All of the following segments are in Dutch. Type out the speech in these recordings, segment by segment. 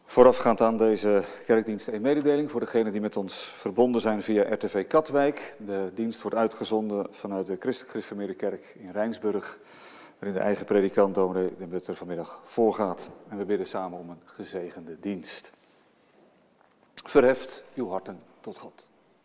Voorafgaand aan deze kerkdienst een mededeling voor degenen die met ons verbonden zijn via RTV Katwijk. De dienst wordt uitgezonden vanuit de Christelijk Gereformeerde Kerk in Rijnsburg, waarin de eigen predikant dominee de Butter vanmiddag voorgaat. En we bidden samen om een gezegende dienst. Verheft uw harten tot God.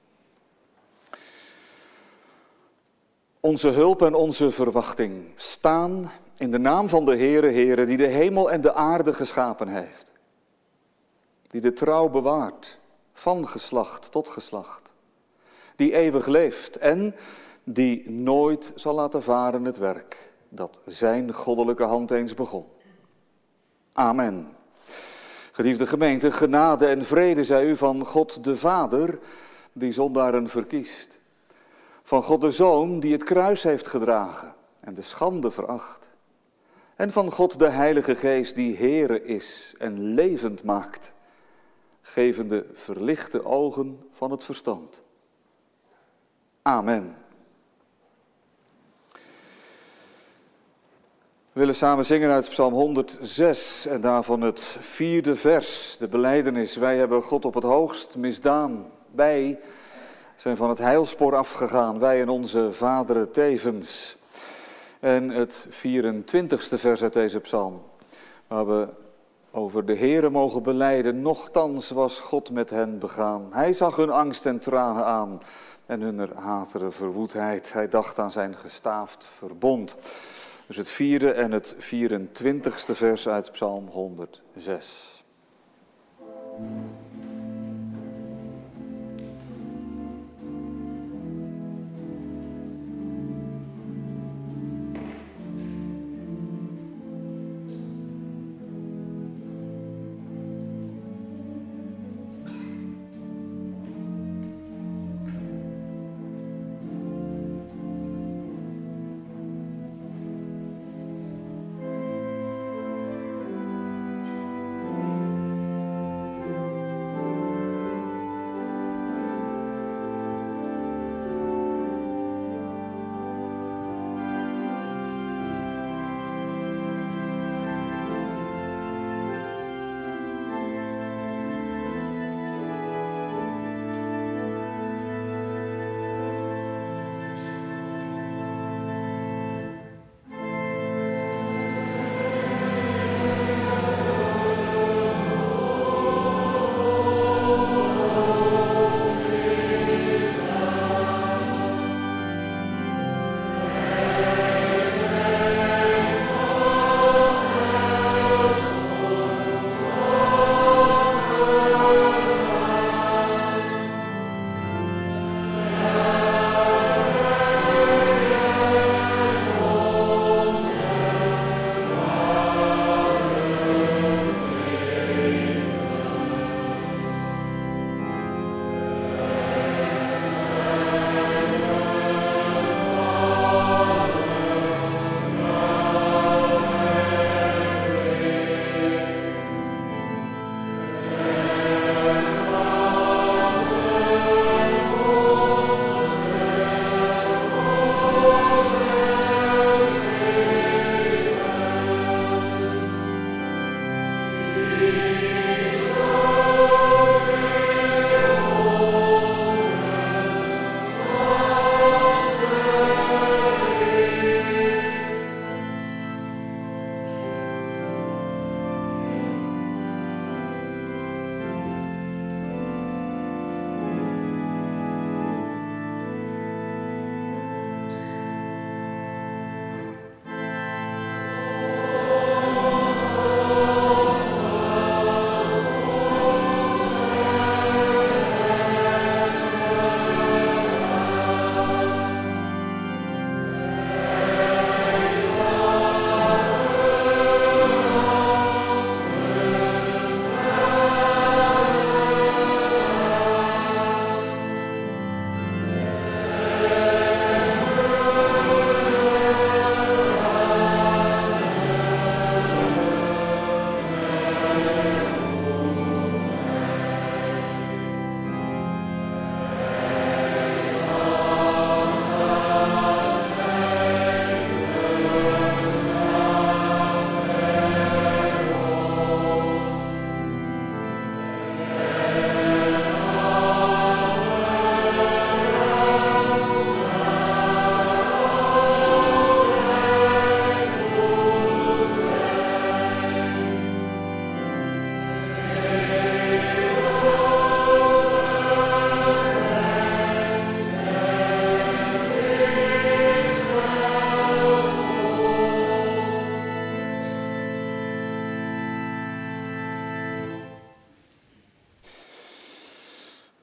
Onze hulp en onze verwachting staan in de naam van de Heere, die de hemel en de aarde geschapen heeft. Die de trouw bewaart, van geslacht tot geslacht. Die eeuwig leeft en die nooit zal laten varen het werk dat zijn goddelijke hand eens begon. Amen. Geliefde gemeente, genade en vrede zij u van God de Vader, die zondaren verkiest. Van God de Zoon, die het kruis heeft gedragen en de schande veracht. En van God de Heilige Geest, die Heere is en levend maakt, gevende verlichte ogen van het verstand. Amen. We willen samen zingen uit Psalm 106 en daarvan het 4e vers, de belijdenis. Wij hebben God op het hoogst misdaan. Wij zijn van het heilspoor afgegaan, wij en onze vaderen tevens. En het 24e vers uit deze psalm, waar we over de Heere mogen belijden. Nochtans was God met hen begaan. Hij zag hun angst en tranen aan en hun hatere verwoedheid. Hij dacht aan zijn gestaafd verbond. Dus het 4e en het 24e vers uit Psalm 106.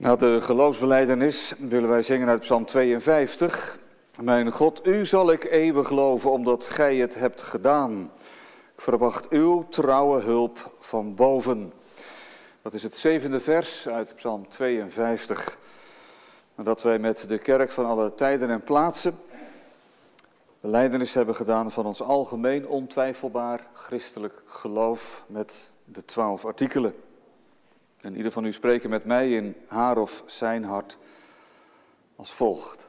Na de geloofsbelijdenis willen wij zingen uit Psalm 52. Mijn God, u zal ik eeuwig loven, omdat gij het hebt gedaan. Ik verwacht uw trouwe hulp van boven. Dat is het 7e vers uit Psalm 52. Nadat wij met de kerk van alle tijden en plaatsen belijdenis hebben gedaan van ons algemeen ontwijfelbaar christelijk geloof met de 12 artikelen. En ieder van u spreken met mij in haar of zijn hart als volgt.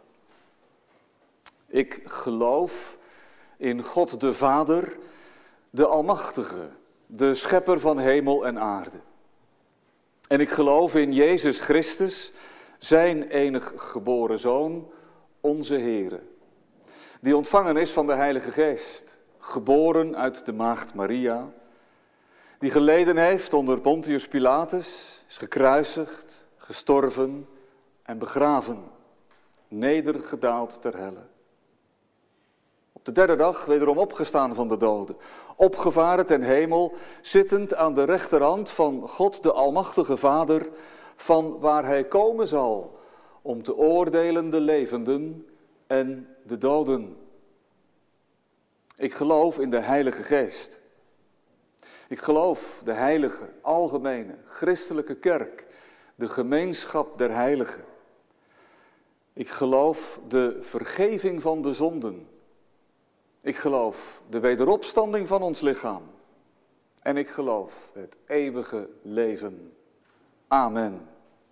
Ik geloof in God de Vader, de Almachtige, de Schepper van hemel en aarde. En ik geloof in Jezus Christus, zijn enig geboren Zoon, onze Heere, die ontvangen is van de Heilige Geest, geboren uit de maagd Maria, die geleden heeft onder Pontius Pilatus, is gekruisigd, gestorven en begraven, nedergedaald ter helle. Op de 3e dag wederom opgestaan van de doden, opgevaren ten hemel, zittend aan de rechterhand van God de Almachtige Vader, van waar hij komen zal om te oordelen de levenden en de doden. Ik geloof in de Heilige Geest. Ik geloof de heilige, algemene, christelijke kerk, de gemeenschap der heiligen. Ik geloof de vergeving van de zonden. Ik geloof de wederopstanding van ons lichaam. En ik geloof het eeuwige leven. Amen.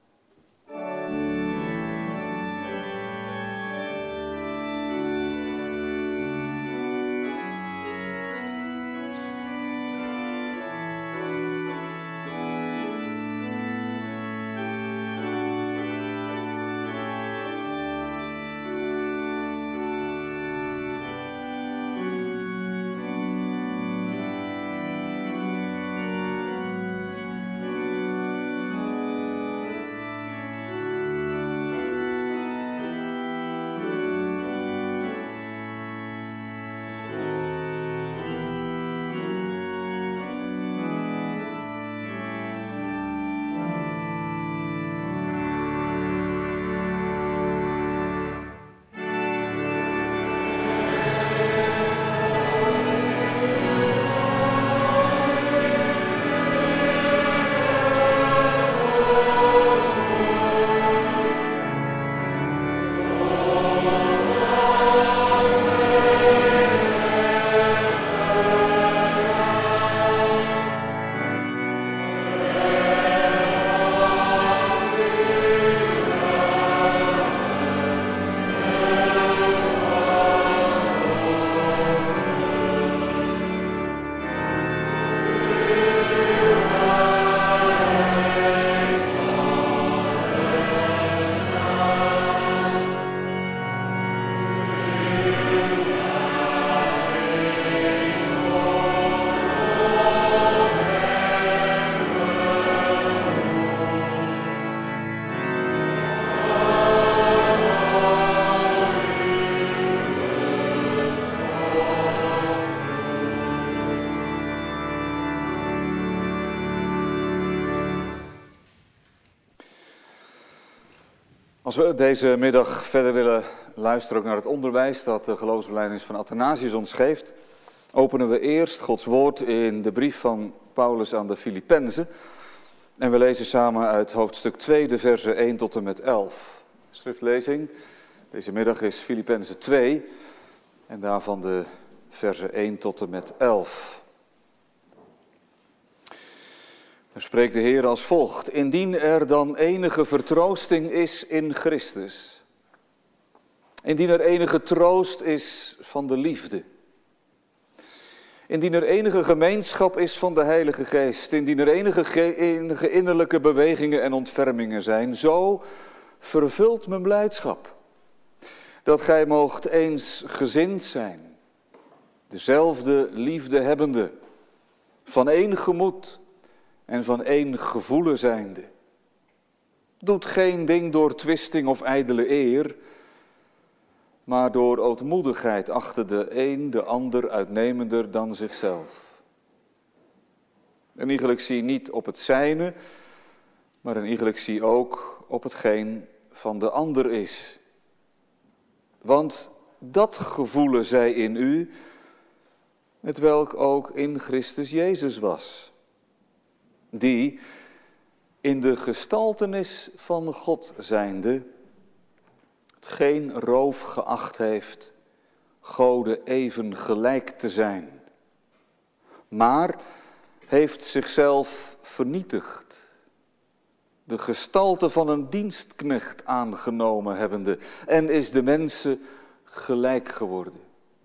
Als we deze middag verder willen luisteren ook naar het onderwijs dat de geloofsbelijdenis van Athanasius ons geeft, openen we eerst Gods woord in de brief van Paulus aan de Filippenzen. En we lezen samen uit hoofdstuk 2, de versen 1 tot en met 11. De schriftlezing deze middag is Filippenzen 2 en daarvan de versen 1 tot en met 11. Dan spreekt de Heer als volgt: indien er dan enige vertroosting is in Christus, indien er enige troost is van de liefde, indien er enige gemeenschap is van de Heilige Geest, indien er enige innerlijke bewegingen en ontfermingen zijn, zo vervult mijn blijdschap, dat gij moogt eensgezind zijn, dezelfde liefde hebbende, van één gemoed en van één gevoelen zijnde. Doet geen ding door twisting of ijdele eer, maar door ootmoedigheid achter de een de ander uitnemender dan zichzelf. En iegelijk zie niet op het zijne, maar en iegelijk zie ook op hetgeen van de ander is. Want dat gevoelen zij in u, hetwelk ook in Christus Jezus was, die in de gestaltenis van God zijnde het geen roof geacht heeft Gode even gelijk te zijn, maar heeft zichzelf vernietigd, de gestalte van een dienstknecht aangenomen hebbende, en is de mensen gelijk geworden.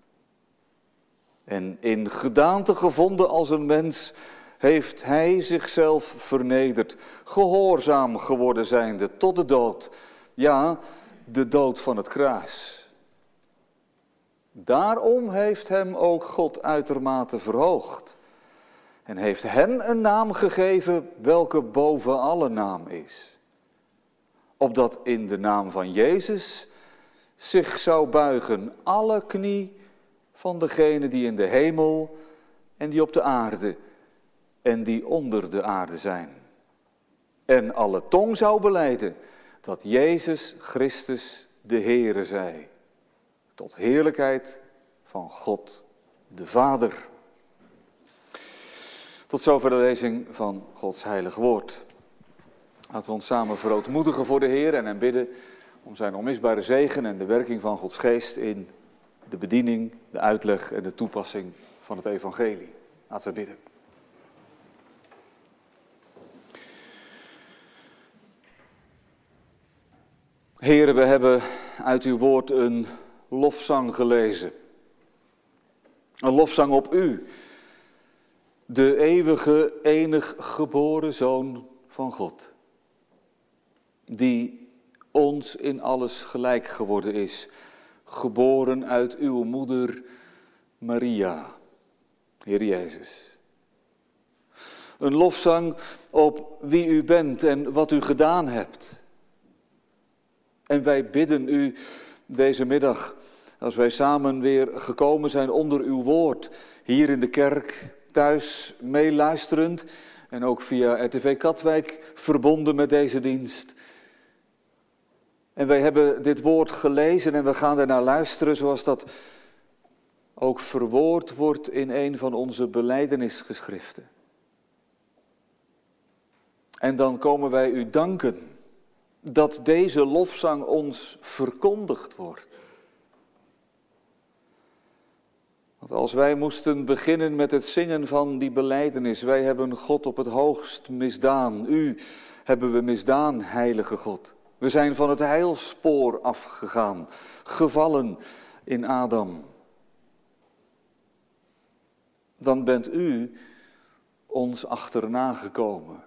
En in gedaante gevonden als een mens, heeft hij zichzelf vernederd, gehoorzaam geworden zijnde tot de dood, ja, de dood van het kruis. Daarom heeft hem ook God uitermate verhoogd en heeft hem een naam gegeven welke boven alle naam is. Opdat in de naam van Jezus zich zou buigen alle knie van degenen die in de hemel en die op de aarde en die onder de aarde zijn. En alle tong zou belijden dat Jezus Christus de Heere zij, tot heerlijkheid van God de Vader. Tot zover de lezing van Gods heilig woord. Laten we ons samen verootmoedigen voor de Heer en hem bidden om zijn onmisbare zegen en de werking van Gods geest in de bediening, de uitleg en de toepassing van het evangelie. Laten we bidden. Heere, we hebben uit uw woord een lofzang gelezen. Een lofzang op u, de eeuwige, enig geboren Zoon van God, die ons in alles gelijk geworden is, geboren uit uw moeder Maria, Heer Jezus. Een lofzang op wie u bent en wat u gedaan hebt. En wij bidden u deze middag, als wij samen weer gekomen zijn onder uw woord, hier in de kerk, thuis meeluisterend en ook via RTV Katwijk verbonden met deze dienst. En wij hebben dit woord gelezen en we gaan ernaar luisteren zoals dat ook verwoord wordt in een van onze belijdenisgeschriften. En dan komen wij u danken dat deze lofzang ons verkondigd wordt. Want als wij moesten beginnen met het zingen van die belijdenis, wij hebben God op het hoogst misdaan. U hebben we misdaan, heilige God. We zijn van het heilspoor afgegaan, gevallen in Adam. Dan bent u ons achterna gekomen.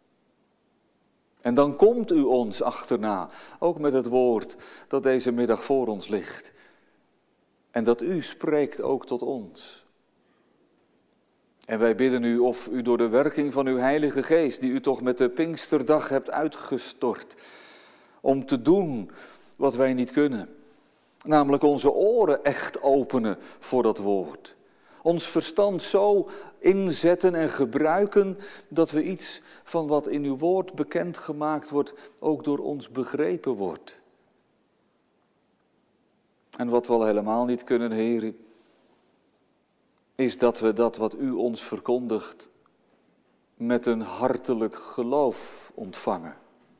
En dan komt u ons achterna, ook met het woord dat deze middag voor ons ligt. En dat u spreekt ook tot ons. En wij bidden u of u door de werking van uw Heilige Geest, die u toch met de Pinksterdag hebt uitgestort, om te doen wat wij niet kunnen. Namelijk onze oren echt openen voor dat woord. Ons verstand zo inzetten en gebruiken dat we iets van wat in uw woord bekendgemaakt wordt, ook door ons begrepen wordt. En wat we al helemaal niet kunnen, Heer, is dat we dat wat u ons verkondigt met een hartelijk geloof ontvangen.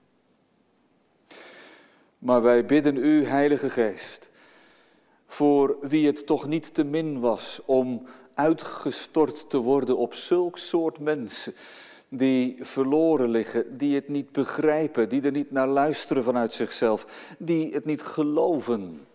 Maar wij bidden u, Heilige Geest, voor wie het toch niet te min was om uitgestort te worden op zulk soort mensen die verloren liggen, die het niet begrijpen, die er niet naar luisteren vanuit zichzelf, die het niet geloven.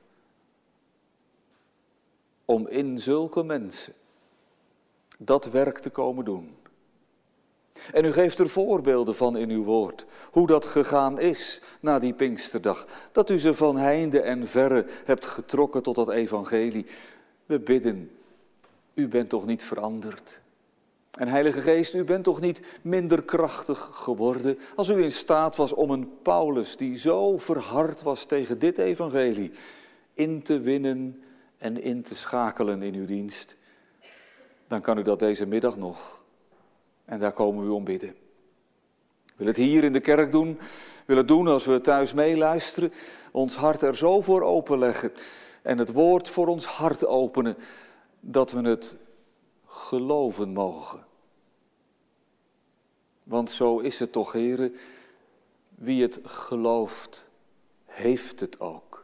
Om in zulke mensen dat werk te komen doen. En u geeft er voorbeelden van in uw woord, hoe dat gegaan is na die Pinksterdag. Dat u ze van heinde en verre hebt getrokken tot dat evangelie. We bidden, u bent toch niet veranderd. En Heilige Geest, u bent toch niet minder krachtig geworden als u in staat was om een Paulus die zo verhard was tegen dit evangelie in te winnen en in te schakelen in uw dienst. Dan kan u dat deze middag nog. En daar komen we u om bidden. Ik wil het hier in de kerk doen. willen doen als we thuis meeluisteren, ons hart er zo voor openleggen en het woord voor ons hart openen, dat we het geloven mogen. Want zo is het toch, Heere, wie het gelooft, heeft het ook.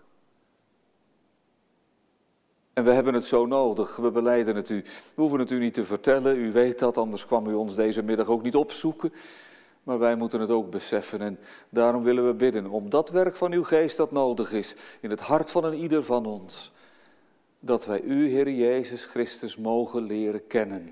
En we hebben het zo nodig, we belijden het u. We hoeven het u niet te vertellen, u weet dat, anders kwam u ons deze middag ook niet opzoeken. Maar wij moeten het ook beseffen en daarom willen we bidden om dat werk van uw geest dat nodig is in het hart van een ieder van ons. Dat wij u, Heer Jezus Christus, mogen leren kennen.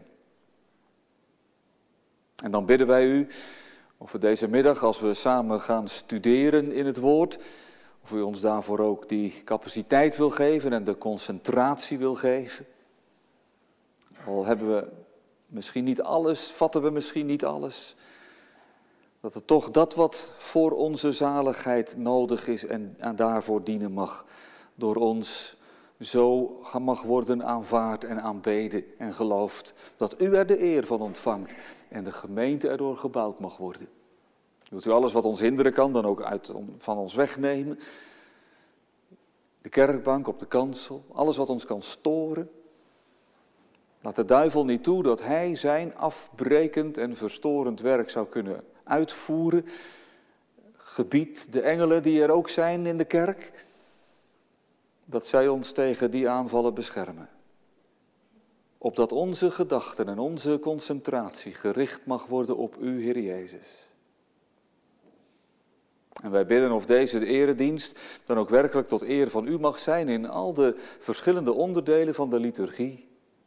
En dan bidden wij u, of we deze middag, als we samen gaan studeren in het woord, of u ons daarvoor ook die capaciteit wil geven en de concentratie wil geven. Al hebben we misschien niet alles, vatten we misschien niet alles. Dat het toch dat wat voor onze zaligheid nodig is en daarvoor dienen mag, door ons zo mag worden aanvaard en aanbeden en geloofd. Dat u er de eer van ontvangt en de gemeente erdoor gebouwd mag worden. Wilt u alles wat ons hinderen kan dan ook van ons wegnemen? De kerkbank op de kansel, alles wat ons kan storen. Laat de duivel niet toe dat hij zijn afbrekend en verstorend werk zou kunnen uitvoeren. Gebied de engelen die er ook zijn in de kerk, dat zij ons tegen die aanvallen beschermen. Opdat onze gedachten en onze concentratie gericht mag worden op u, Heer Jezus. En wij bidden of deze eredienst dan ook werkelijk tot eer van u mag zijn in al de verschillende onderdelen van de liturgie.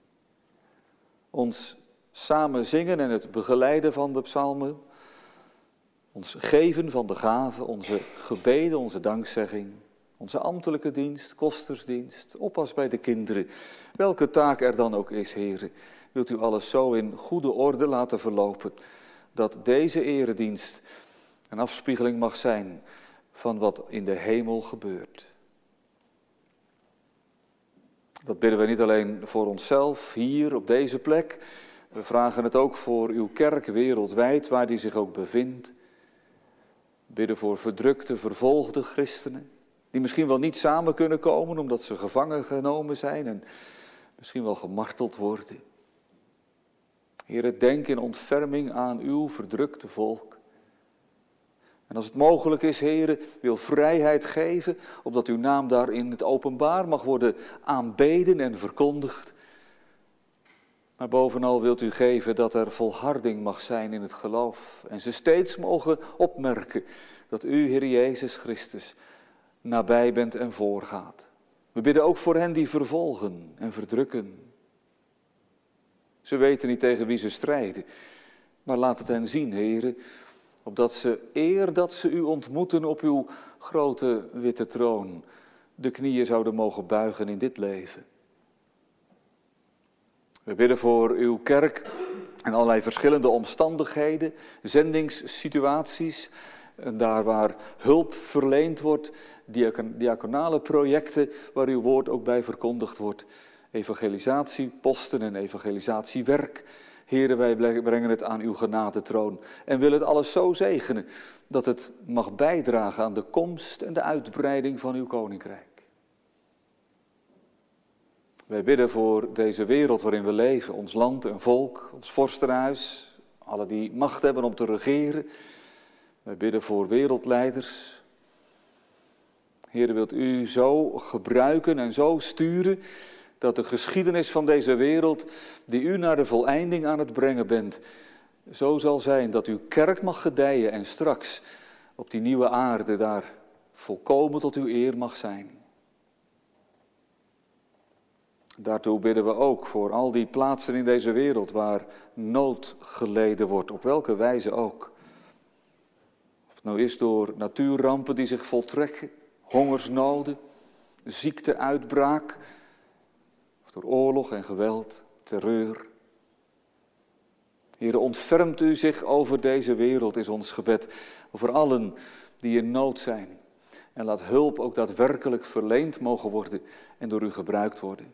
Ons samen zingen en het begeleiden van de psalmen. Ons geven van de gaven, onze gebeden, onze dankzegging. Onze ambtelijke dienst, kostersdienst, oppas bij de kinderen. Welke taak er dan ook is, Heere, wilt u alles zo in goede orde laten verlopen, dat deze eredienst een afspiegeling mag zijn van wat in de hemel gebeurt. Dat bidden we niet alleen voor onszelf, hier op deze plek. We vragen het ook voor uw kerk wereldwijd, waar die zich ook bevindt. We bidden voor verdrukte, vervolgde christenen, die misschien wel niet samen kunnen komen omdat ze gevangen genomen zijn en misschien wel gemarteld worden. Heere, denk in ontferming aan uw verdrukte volk. En als het mogelijk is, Heere, wil vrijheid geven, opdat uw naam daar in het openbaar mag worden aanbeden en verkondigd. Maar bovenal wilt u geven dat er volharding mag zijn in het geloof. En ze steeds mogen opmerken dat u, Heer Jezus Christus, nabij bent en voorgaat. We bidden ook voor hen die vervolgen en verdrukken. Ze weten niet tegen wie ze strijden, maar laat het hen zien, Heere, opdat ze, eer dat ze u ontmoeten op uw grote witte troon, de knieën zouden mogen buigen in dit leven. We bidden voor uw kerk en allerlei verschillende omstandigheden, zendingssituaties, en daar waar hulp verleend wordt, diaconale projecten waar uw woord ook bij verkondigd wordt, evangelisatieposten en evangelisatiewerk. Heren, wij brengen het aan uw genadetroon en willen het alles zo zegenen dat het mag bijdragen aan de komst en de uitbreiding van uw koninkrijk. Wij bidden voor deze wereld waarin we leven, ons land en volk, ons vorstenhuis, alle die macht hebben om te regeren. Wij bidden voor wereldleiders. Heer, wilt u zo gebruiken en zo sturen dat de geschiedenis van deze wereld, die u naar de voleinding aan het brengen bent, zo zal zijn dat uw kerk mag gedijen en straks op die nieuwe aarde daar volkomen tot uw eer mag zijn. Daartoe bidden we ook voor al die plaatsen in deze wereld waar nood geleden wordt, op welke wijze ook. Of het nou is door natuurrampen die zich voltrekken, hongersnoden, ziekteuitbraak, of door oorlog en geweld, terreur. Heere, ontfermt u zich over deze wereld, is ons gebed, over allen die in nood zijn. En laat hulp ook daadwerkelijk verleend mogen worden en door u gebruikt worden.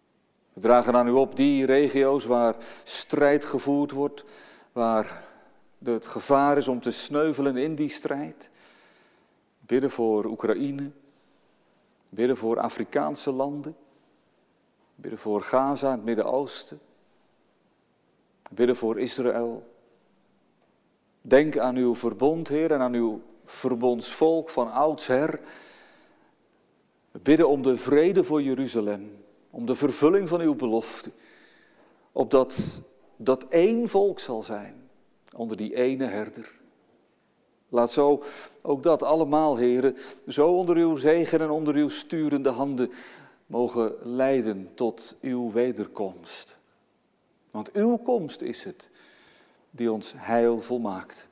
We dragen aan u op die regio's waar strijd gevoerd wordt, waar het gevaar is om te sneuvelen in die strijd. Bidden voor Oekraïne, bidden voor Afrikaanse landen, bidden voor Gaza in het Midden-Oosten, bidden voor Israël. Denk aan uw verbond, Heer, en aan uw verbondsvolk van oudsher. We bidden om de vrede voor Jeruzalem, om de vervulling van uw belofte, opdat dat één volk zal zijn, onder die ene herder. Laat zo ook dat allemaal, Heere, zo onder uw zegen en onder uw sturende handen mogen leiden tot uw wederkomst. Want uw komst is het die ons heil volmaakt.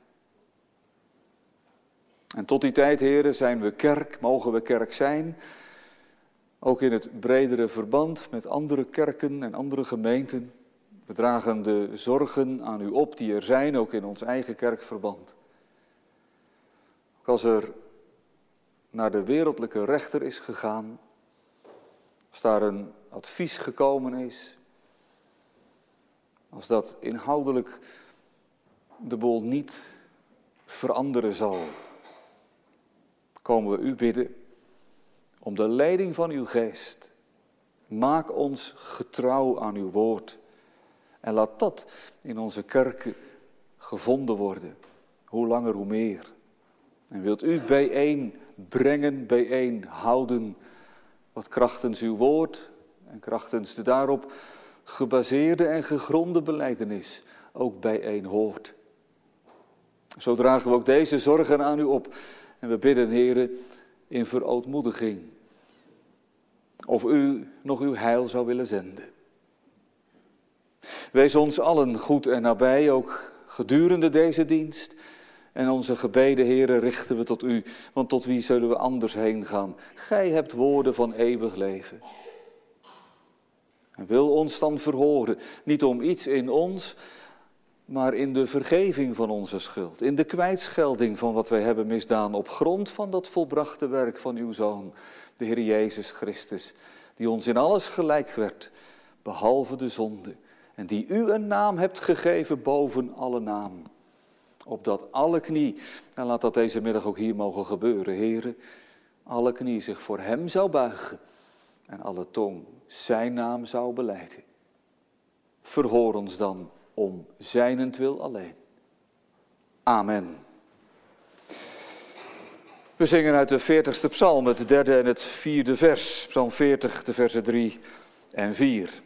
En tot die tijd, Heere, zijn we kerk, mogen we kerk zijn, ook in het bredere verband met andere kerken en andere gemeenten. We dragen de zorgen aan u op die er zijn, ook in ons eigen kerkverband. Ook als er naar de wereldlijke rechter is gegaan, als daar een advies gekomen is, als dat inhoudelijk de boel niet veranderen zal, komen we u bidden om de leiding van uw geest. Maak ons getrouw aan uw woord en laat dat in onze kerken gevonden worden, hoe langer hoe meer. En wilt u bijeen brengen, bijeen houden, wat krachtens uw woord en krachtens de daarop gebaseerde en gegronde belijdenis ook bijeen hoort. Zo dragen we ook deze zorgen aan u op en we bidden, Heere, in verootmoediging, of u nog uw heil zou willen zenden. Wees ons allen goed en nabij, ook gedurende deze dienst. En onze gebeden, Heere, richten we tot u, want tot wie zullen we anders heen gaan? Gij hebt woorden van eeuwig leven. En wil ons dan verhoren, niet om iets in ons, maar in de vergeving van onze schuld, in de kwijtschelding van wat wij hebben misdaan, op grond van dat volbrachte werk van uw Zoon, de Heer Jezus Christus, die ons in alles gelijk werd, behalve de zonde, en die u een naam hebt gegeven boven alle naam, opdat alle knie, en laat dat deze middag ook hier mogen gebeuren, Heere, alle knie zich voor hem zou buigen en alle tong zijn naam zou belijden. Verhoor ons dan om zijnentwil alleen. Amen. We zingen uit de 40ste psalm, het 3e en het 4e vers. Psalm 40, de versen 3 en 4.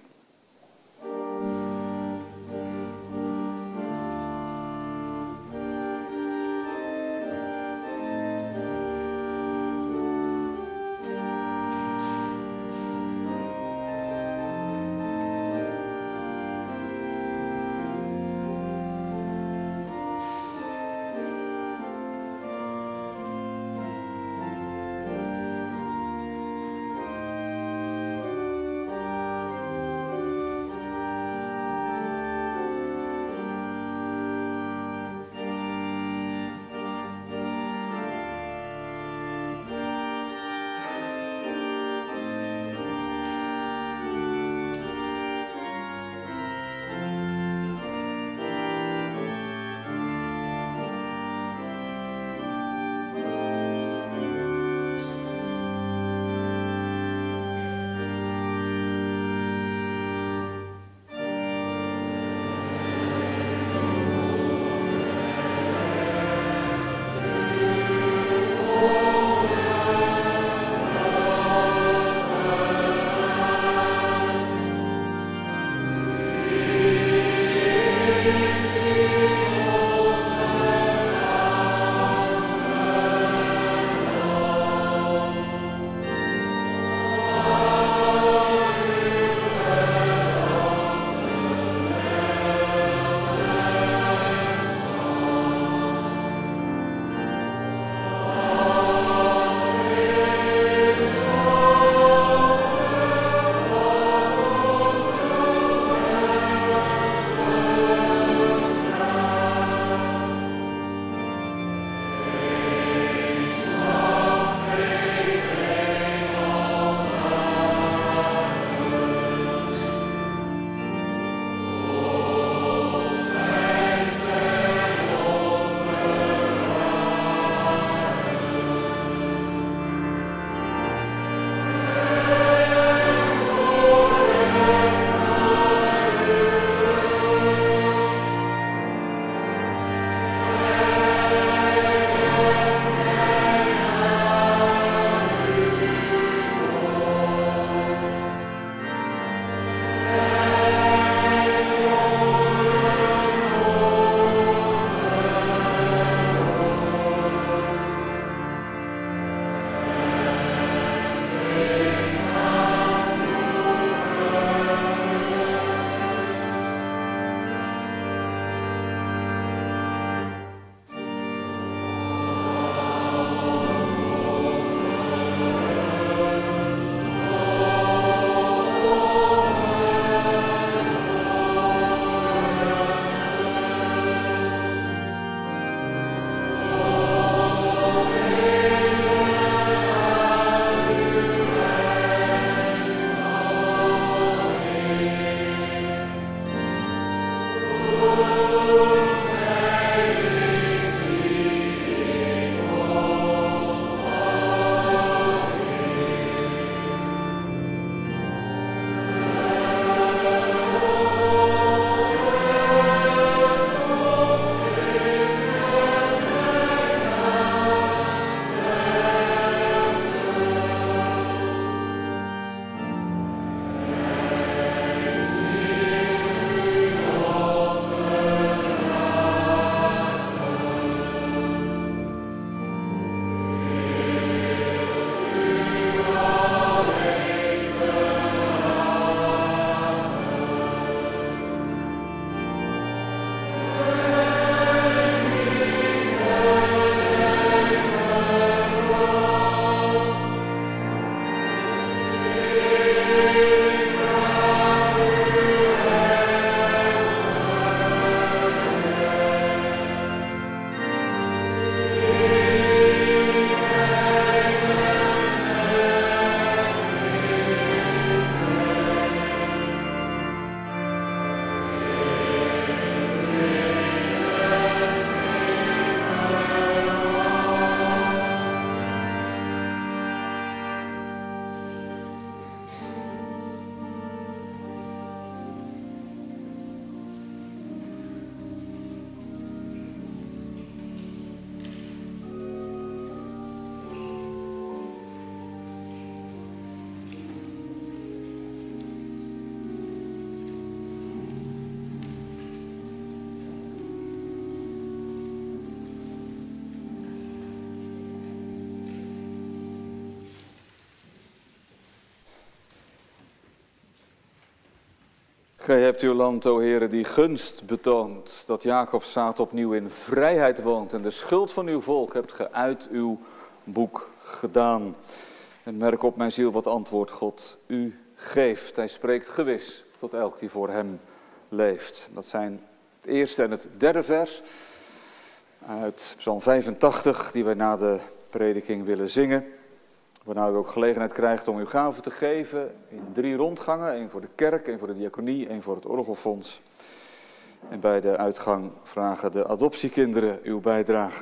Gij hebt uw land, o Heere, die gunst betoond, dat Jacobszaad opnieuw in vrijheid woont en de schuld van uw volk hebt ge uit uw boek gedaan. En merk op mijn ziel wat antwoord God u geeft. Hij spreekt gewis tot elk die voor hem leeft. Dat zijn het eerste en het derde vers uit Psalm 85, die wij na de prediking willen zingen. Waarna u ook gelegenheid krijgt om uw gaven te geven in 3 rondgangen. 1 voor de kerk, 1 voor de diaconie, 1 voor het orgelfonds. En bij de uitgang vragen de adoptiekinderen uw bijdrage.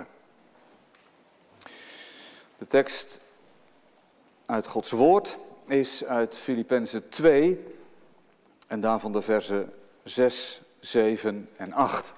De tekst uit Gods woord is uit Filippenzen 2 en daarvan de verzen 6, 7 en 8.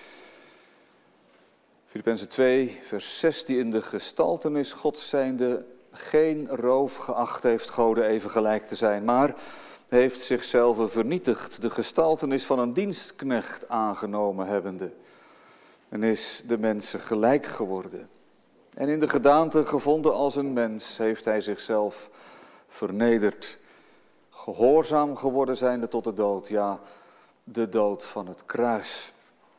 Filippenzen 2, vers 6, die in de gestaltenis Gods zijnde geen roof geacht heeft Gode even gelijk te zijn, maar heeft zichzelf vernietigd, de gestaltenis van een dienstknecht aangenomen hebbende, en is de mensen gelijk geworden. En in de gedaante gevonden als een mens heeft hij zichzelf vernederd, gehoorzaam geworden zijnde tot de dood, ja, de dood van het kruis.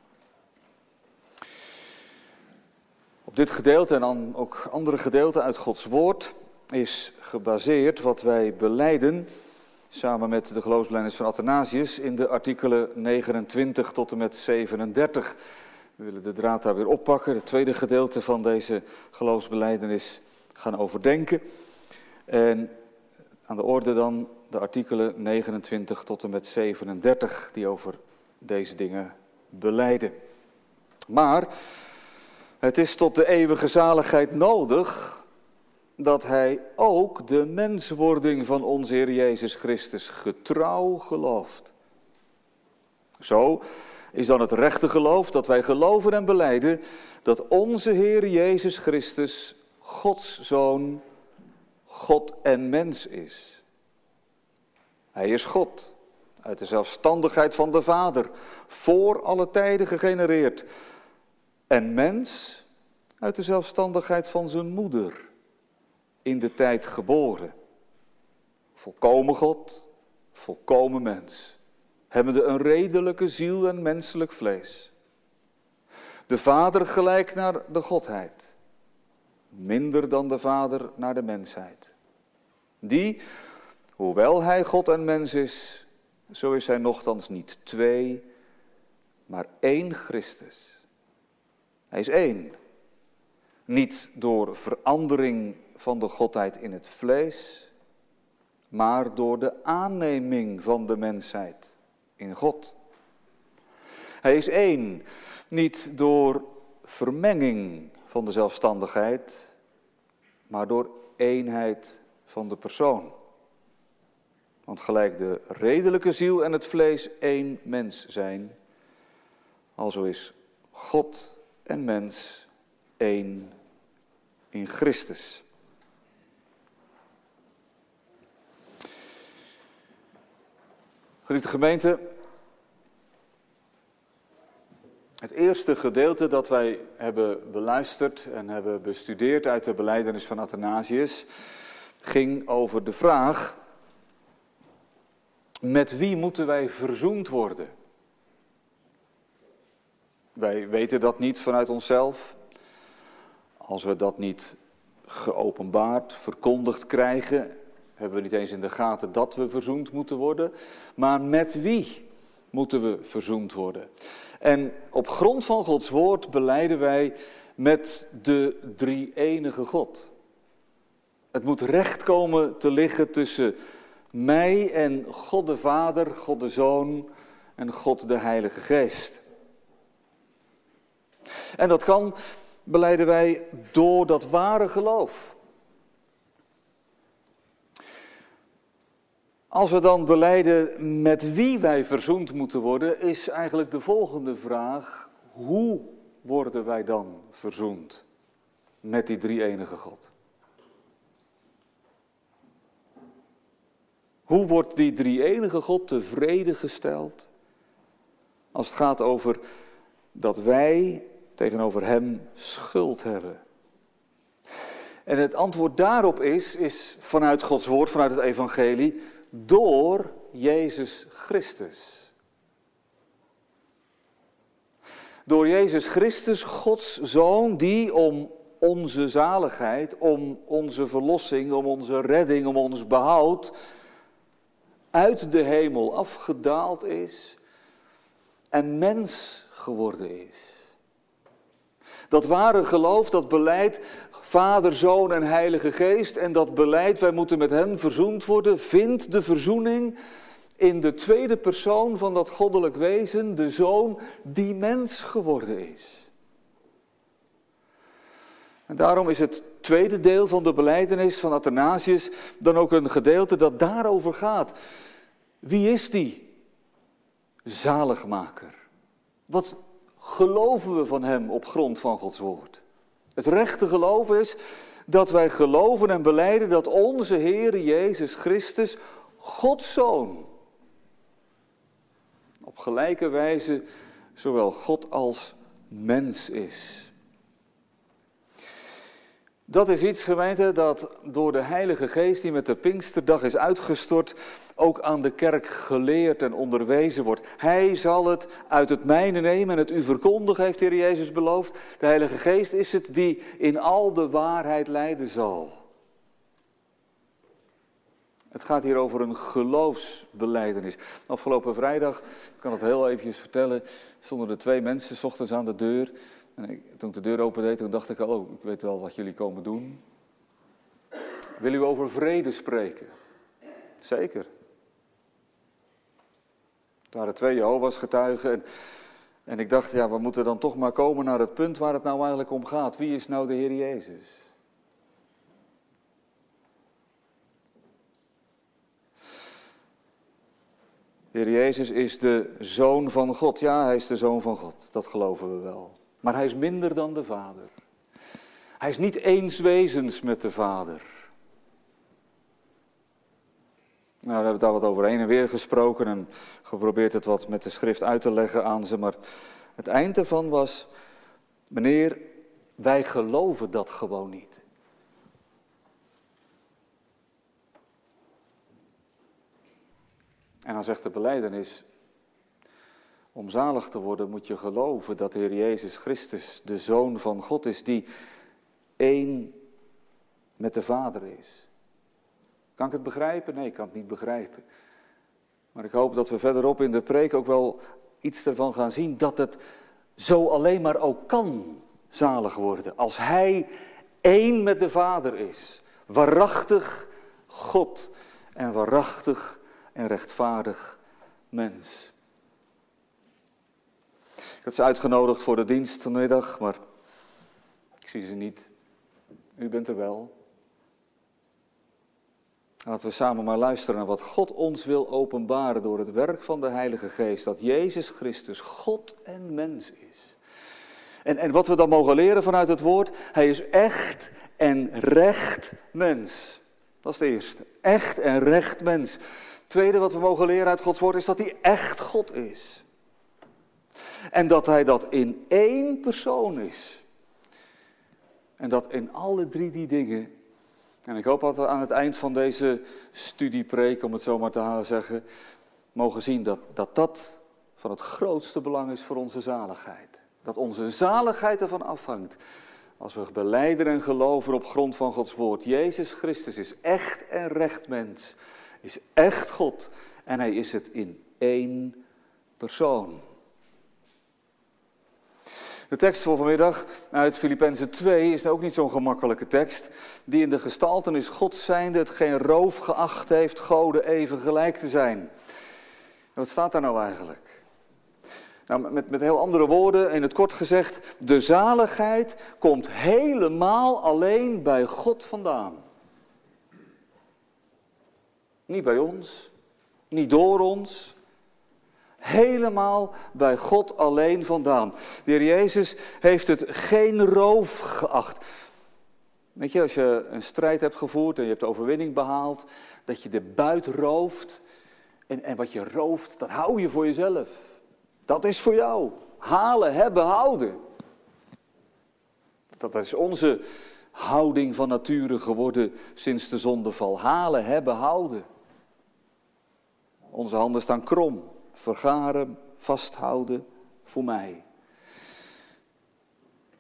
Op dit gedeelte en dan ook andere gedeelten uit Gods woord is gebaseerd wat wij belijden samen met de geloofsbelijdenis van Athanasius in de artikelen 29 tot en met 37. We willen de draad daar weer oppakken, het tweede gedeelte van deze geloofsbelijdenis gaan overdenken. En aan de orde dan de artikelen 29 tot en met 37 die over deze dingen belijden. Maar het is tot de eeuwige zaligheid nodig dat hij ook de menswording van onze Heer Jezus Christus getrouw gelooft. Zo is dan het rechte geloof dat wij geloven en belijden dat onze Heer Jezus Christus Gods Zoon, God en mens is. Hij is God, uit de zelfstandigheid van de Vader, voor alle tijden gegenereerd. En mens uit de zelfstandigheid van zijn moeder, in de tijd geboren. Volkomen God, volkomen mens, hebbende een redelijke ziel en menselijk vlees. De Vader gelijk naar de Godheid, minder dan de Vader naar de mensheid. Die, hoewel hij God en mens is, zo is hij nochtans niet 2, maar 1 Christus. Hij is 1. Niet door verandering van de Godheid in het vlees, maar door de aanneming van de mensheid in God. Hij is 1, niet door vermenging van de zelfstandigheid, maar door eenheid van de persoon. Want gelijk de redelijke ziel en het vlees 1 mens zijn, alzo is God en mens 1 in Christus. Geliefde gemeente, het eerste gedeelte dat wij hebben beluisterd en hebben bestudeerd uit de belijdenis van Athanasius ging over de vraag: met wie moeten wij verzoend worden? Wij weten dat niet vanuit onszelf. Als we dat niet geopenbaard, verkondigd krijgen, hebben we niet eens in de gaten dat we verzoend moeten worden. Maar met wie moeten we verzoend worden? En op grond van Gods woord belijden wij met de drie-enige God. Het moet recht komen te liggen tussen mij en God de Vader, God de Zoon en God de Heilige Geest. En dat kan, belijden wij, door dat ware geloof. Als we dan belijden met wie wij verzoend moeten worden, is eigenlijk de volgende vraag: hoe worden wij dan verzoend met die drie-enige God? Hoe wordt die drie-enige God tevreden gesteld als het gaat over dat wij tegenover hem schuld hebben? En het antwoord daarop is vanuit Gods woord, vanuit het evangelie, door Jezus Christus. Door Jezus Christus, Gods Zoon, die om onze zaligheid, om onze verlossing, om onze redding, om ons behoud, uit de hemel afgedaald is en mens geworden is. Dat ware geloof, dat beleid, Vader, Zoon en Heilige Geest, en dat beleid, wij moeten met hem verzoend worden, vindt de verzoening in de tweede persoon van dat goddelijk wezen, de Zoon die mens geworden is. En daarom is het tweede deel van de belijdenis van Athanasius dan ook een gedeelte dat daarover gaat. Wie is die zaligmaker? Wat geloven we van hem op grond van Gods woord? Het rechte geloof is dat wij geloven en belijden dat onze Heere Jezus Christus, Gods Zoon, op gelijke wijze zowel God als mens is. Dat is iets, gemeente, dat door de Heilige Geest die met de Pinksterdag is uitgestort, ook aan de kerk geleerd en onderwezen wordt. Hij zal het uit het mijne nemen en het u verkondigen, heeft de Heer Jezus beloofd. De Heilige Geest is het die in al de waarheid leiden zal. Het gaat hier over een geloofsbelijdenis. Afgelopen vrijdag, ik kan het heel eventjes vertellen, stonden er 2 mensen 's ochtends aan de deur. En toen ik de deur opendeed, toen dacht ik al, oh, ik weet wel wat jullie komen doen. Wil u over vrede spreken? Zeker. Het waren 2 Jehovah's getuigen en ik dacht, ja, we moeten dan toch maar komen naar het punt waar het nou eigenlijk om gaat. Wie is nou de Heer Jezus? De Heer Jezus is de Zoon van God. Ja, hij is de Zoon van God, dat geloven we wel. Maar hij is minder dan de Vader. Hij is niet eenswezens met de Vader. Nou, we hebben daar wat over heen en weer gesproken en geprobeerd het wat met de schrift uit te leggen aan ze. Maar het eind ervan was, meneer, wij geloven dat gewoon niet. En dan zegt de belijdenis, om zalig te worden moet je geloven dat de Heer Jezus Christus de Zoon van God is, die één met de Vader is. Kan ik het begrijpen? Nee, ik kan het niet begrijpen. Maar ik hoop dat we verderop in de preek ook wel iets ervan gaan zien, dat het zo alleen maar ook kan zalig worden, als Hij één met de Vader is. Waarachtig God en waarachtig en rechtvaardig mens. Ik had ze uitgenodigd voor de dienst vanmiddag, maar ik zie ze niet. U bent er wel. Laten we samen maar luisteren naar wat God ons wil openbaren door het werk van de Heilige Geest. Dat Jezus Christus God en mens is. En wat we dan mogen leren vanuit het woord, Hij is echt en recht mens. Dat is het eerste. Echt en recht mens. Het tweede wat we mogen leren uit Gods woord is dat Hij echt God is. En dat Hij dat in één persoon is. En dat in alle 3 die dingen. En ik hoop dat we aan het eind van deze studiepreek, om het zo maar te zeggen, mogen zien dat van het grootste belang is voor onze zaligheid. Dat onze zaligheid ervan afhangt. Als we belijden en geloven op grond van Gods woord. Jezus Christus is echt en recht mens. Is echt God. En Hij is het in één persoon. De tekst voor vanmiddag uit Filippenzen 2 is ook niet zo'n gemakkelijke tekst. Die in de gestaltenis Gods zijnde het geen roof geacht heeft goden even gelijk te zijn. En wat staat daar nou eigenlijk? Nou, met heel andere woorden, in het kort gezegd, de zaligheid komt helemaal alleen bij God vandaan. Niet bij ons, niet door ons. Helemaal bij God alleen vandaan. De Heer Jezus heeft het geen roof geacht. Weet je, als je een strijd hebt gevoerd en je hebt de overwinning behaald, dat je de buit rooft. En wat je rooft, dat hou je voor jezelf. Dat is voor jou. Halen, hebben, houden. Dat is onze houding van nature geworden sinds de zondeval. Halen, hebben, houden. Onze handen staan krom. Vergaren, vasthouden voor mij.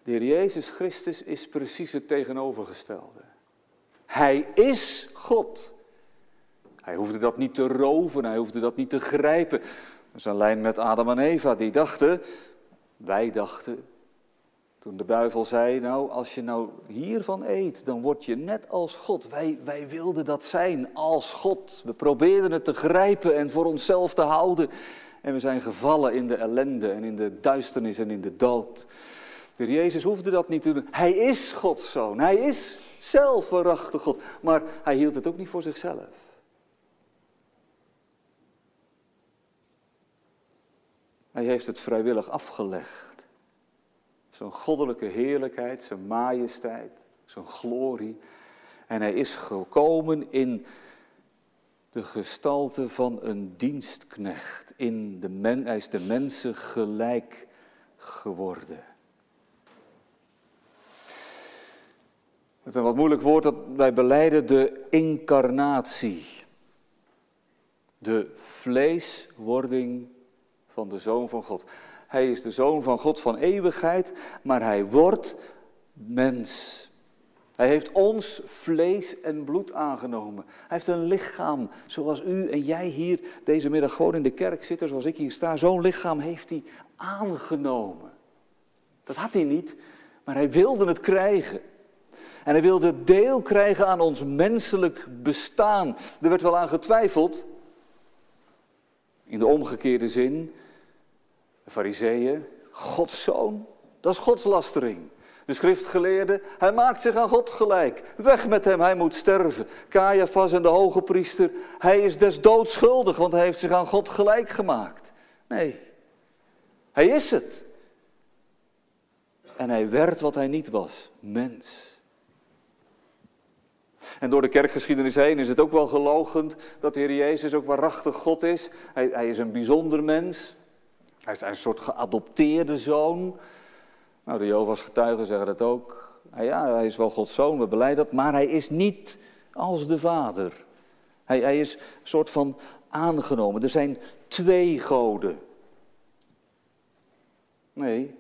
De Heer Jezus Christus is precies het tegenovergestelde. Hij is God. Hij hoefde dat niet te roven, hij hoefde dat niet te grijpen. Dat is een lijn met Adam en Eva, die dachten, wij dachten, toen de duivel zei, nou, als je nou hiervan eet, dan word je net als God. Wij wilden dat zijn als God. We probeerden het te grijpen en voor onszelf te houden. En we zijn gevallen in de ellende en in de duisternis en in de dood. De Heer Jezus hoefde dat niet te doen. Hij is Gods zoon. Hij is zelf waarachtig God. Maar hij hield het ook niet voor zichzelf. Hij heeft het vrijwillig afgelegd. Zijn goddelijke heerlijkheid, zijn majesteit, zijn glorie. En hij is gekomen in de gestalte van een dienstknecht. Hij is de mensen gelijk geworden. Met een wat moeilijk woord dat wij belijden de incarnatie. De vleeswording van de Zoon van God. Hij is de Zoon van God van eeuwigheid, maar hij wordt mens. Hij heeft ons vlees en bloed aangenomen. Hij heeft een lichaam, zoals u en jij hier deze middag gewoon in de kerk zitten, zoals ik hier sta. Zo'n lichaam heeft hij aangenomen. Dat had hij niet, maar hij wilde het krijgen. En hij wilde deel krijgen aan ons menselijk bestaan. Er werd wel aan getwijfeld, in de omgekeerde zin. De Farizeeën, Gods zoon, dat is godslastering. De schriftgeleerde, hij maakt zich aan God gelijk. Weg met hem, hij moet sterven. Caiaphas en de hoge priester, hij is des doods schuldig, want hij heeft zich aan God gelijk gemaakt. Nee, hij is het. En hij werd wat hij niet was, mens. En door de kerkgeschiedenis heen is het ook wel geloochend dat de Heer Jezus ook waarachtig God is. Hij is een bijzonder mens. Hij is een soort geadopteerde zoon. Nou, de Jehovah's getuigen zeggen dat ook. Ja, hij is wel Gods zoon, we belijden dat, maar hij is niet als de Vader. Hij is een soort van aangenomen. Er zijn twee goden. Nee.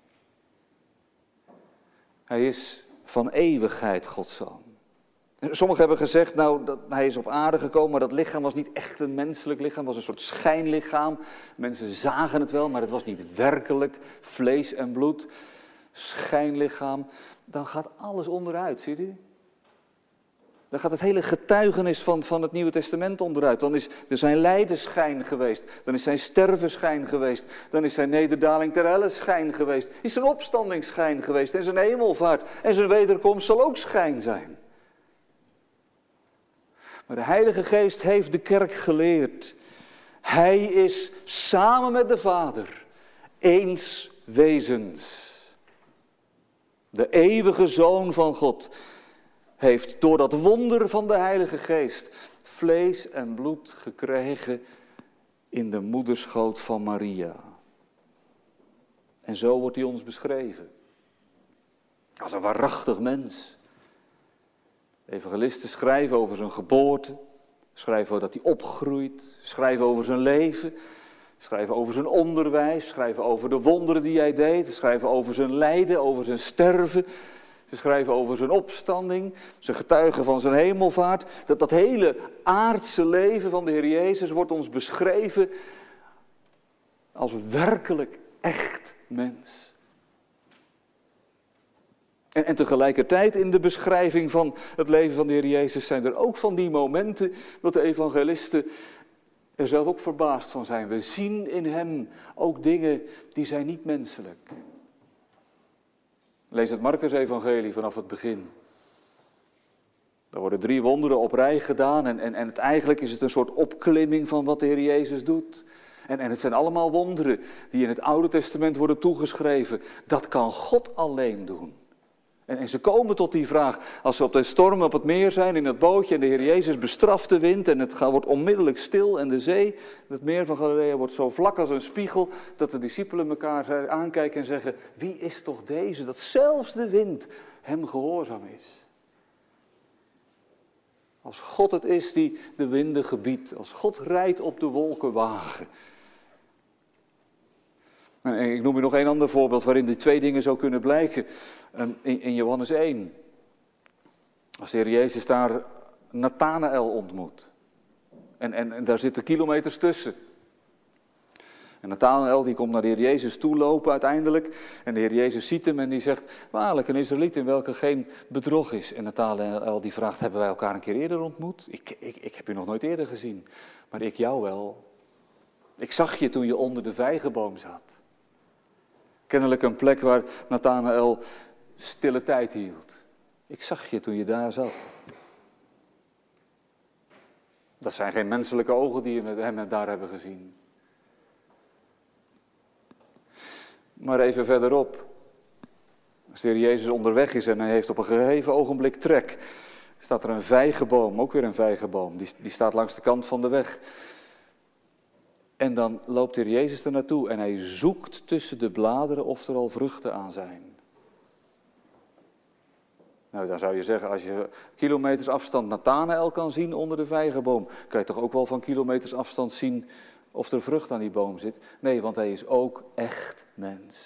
Hij is van eeuwigheid Gods zoon. Sommigen hebben gezegd, nou, dat hij is op aarde gekomen, maar dat lichaam was niet echt een menselijk lichaam, het was een soort schijnlichaam. Mensen zagen het wel, maar het was niet werkelijk vlees en bloed. Schijnlichaam. Dan gaat alles onderuit, ziet u? Dan gaat het hele getuigenis van het Nieuwe Testament onderuit. Dan is er zijn lijdenschijn geweest, dan is zijn stervenschijn geweest, dan is zijn nederdaling ter helle schijn geweest, is zijn opstandingsschijn geweest en zijn hemelvaart en zijn wederkomst zal ook schijn zijn. Maar de Heilige Geest heeft de kerk geleerd. Hij is samen met de Vader eens wezens. De eeuwige Zoon van God heeft door dat wonder van de Heilige Geest vlees en bloed gekregen in de moederschoot van Maria. En zo wordt hij ons beschreven. Als een waarachtig mens. Evangelisten schrijven over zijn geboorte, schrijven over dat hij opgroeit, schrijven over zijn leven, schrijven over zijn onderwijs, schrijven over de wonderen die hij deed, schrijven over zijn lijden, over zijn sterven, ze schrijven over zijn opstanding, ze getuigen van zijn hemelvaart. Dat hele aardse leven van de Heer Jezus wordt ons beschreven als werkelijk echt mens. En tegelijkertijd in de beschrijving van het leven van de Heer Jezus zijn er ook van die momenten dat de evangelisten er zelf ook verbaasd van zijn. We zien in hem ook dingen die zijn niet menselijk. Lees het Markus-evangelie vanaf het begin. Er worden 3 wonderen op rij gedaan en eigenlijk is het een soort opklimming van wat de Heer Jezus doet. En het zijn allemaal wonderen die in het Oude Testament worden toegeschreven. Dat kan God alleen doen. En ze komen tot die vraag, als ze op de storm op het meer zijn in het bootje en de Heer Jezus bestraft de wind en het wordt onmiddellijk stil en de zee, het meer van Galilea wordt zo vlak als een spiegel, dat de discipelen elkaar aankijken en zeggen, wie is toch deze, dat zelfs de wind hem gehoorzaam is. Als God het is die de winden gebiedt, als God rijdt op de wolkenwagen. En ik noem je nog een ander voorbeeld waarin die twee dingen zo kunnen blijken. In Johannes 1. Als de Heer Jezus daar Nathanael ontmoet. En daar zitten kilometers tussen. En Nathanael die komt naar de Heer Jezus toe lopen uiteindelijk. En de Heer Jezus ziet hem en die zegt, waarlijk een Israëliet in welke geen bedrog is. En Nathanael die vraagt, hebben wij elkaar een keer eerder ontmoet? Ik heb je nog nooit eerder gezien, maar ik jou wel. Ik zag je toen je onder de vijgenboom zat. Kennelijk een plek waar Nathanael stille tijd hield. Ik zag je toen je daar zat. Dat zijn geen menselijke ogen die hem daar hebben gezien. Maar even verderop, als de Heer Jezus onderweg is en hij heeft op een gegeven ogenblik trek, staat er een vijgenboom, ook weer een vijgenboom, die staat langs de kant van de weg. En dan loopt de Heer Jezus er naartoe en hij zoekt tussen de bladeren of er al vruchten aan zijn. Nou, dan zou je zeggen, als je kilometers afstand Nathanael kan zien onder de vijgenboom, kan je toch ook wel van kilometers afstand zien of er vrucht aan die boom zit? Nee, want hij is ook echt mens.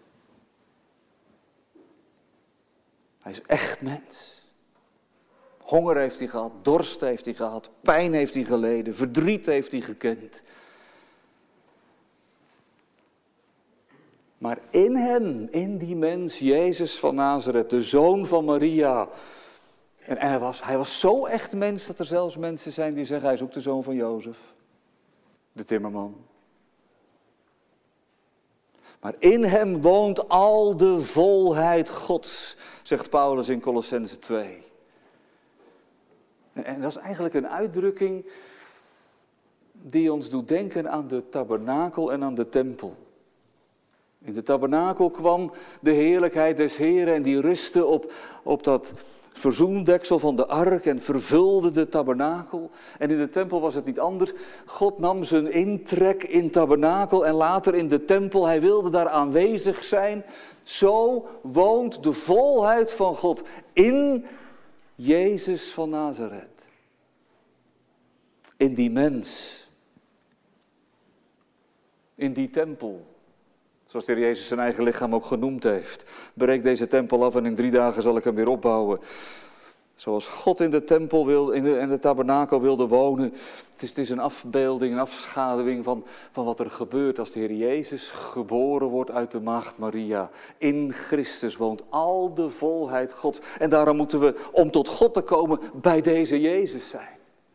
Hij is echt mens. Honger heeft hij gehad, dorst heeft hij gehad, pijn heeft hij geleden, verdriet heeft hij gekend. Maar in hem, in die mens, Jezus van Nazareth, de zoon van Maria. En hij was zo echt mens dat er zelfs mensen zijn die zeggen, hij is ook de zoon van Jozef. De timmerman. Maar in hem woont al de volheid Gods, zegt Paulus in Kolossenzen 2. En dat is eigenlijk een uitdrukking die ons doet denken aan de tabernakel en aan de tempel. In de tabernakel kwam de heerlijkheid des Heren en die rustte op dat verzoendeksel van de ark en vervulde de tabernakel. En in de tempel was het niet anders. God nam zijn intrek in tabernakel en later in de tempel. Hij wilde daar aanwezig zijn. Zo woont de volheid van God in Jezus van Nazareth. In die mens. In die tempel. Zoals de Heer Jezus zijn eigen lichaam ook genoemd heeft. Breek deze tempel af en in 3 dagen zal ik hem weer opbouwen. Zoals God in de tempel in de tabernakel wilde wonen. Het is een afbeelding, een afschaduwing van wat er gebeurt als de Heer Jezus geboren wordt uit de maagd Maria. In Christus woont al de volheid Gods. En daarom moeten we, om tot God te komen, bij deze Jezus zijn.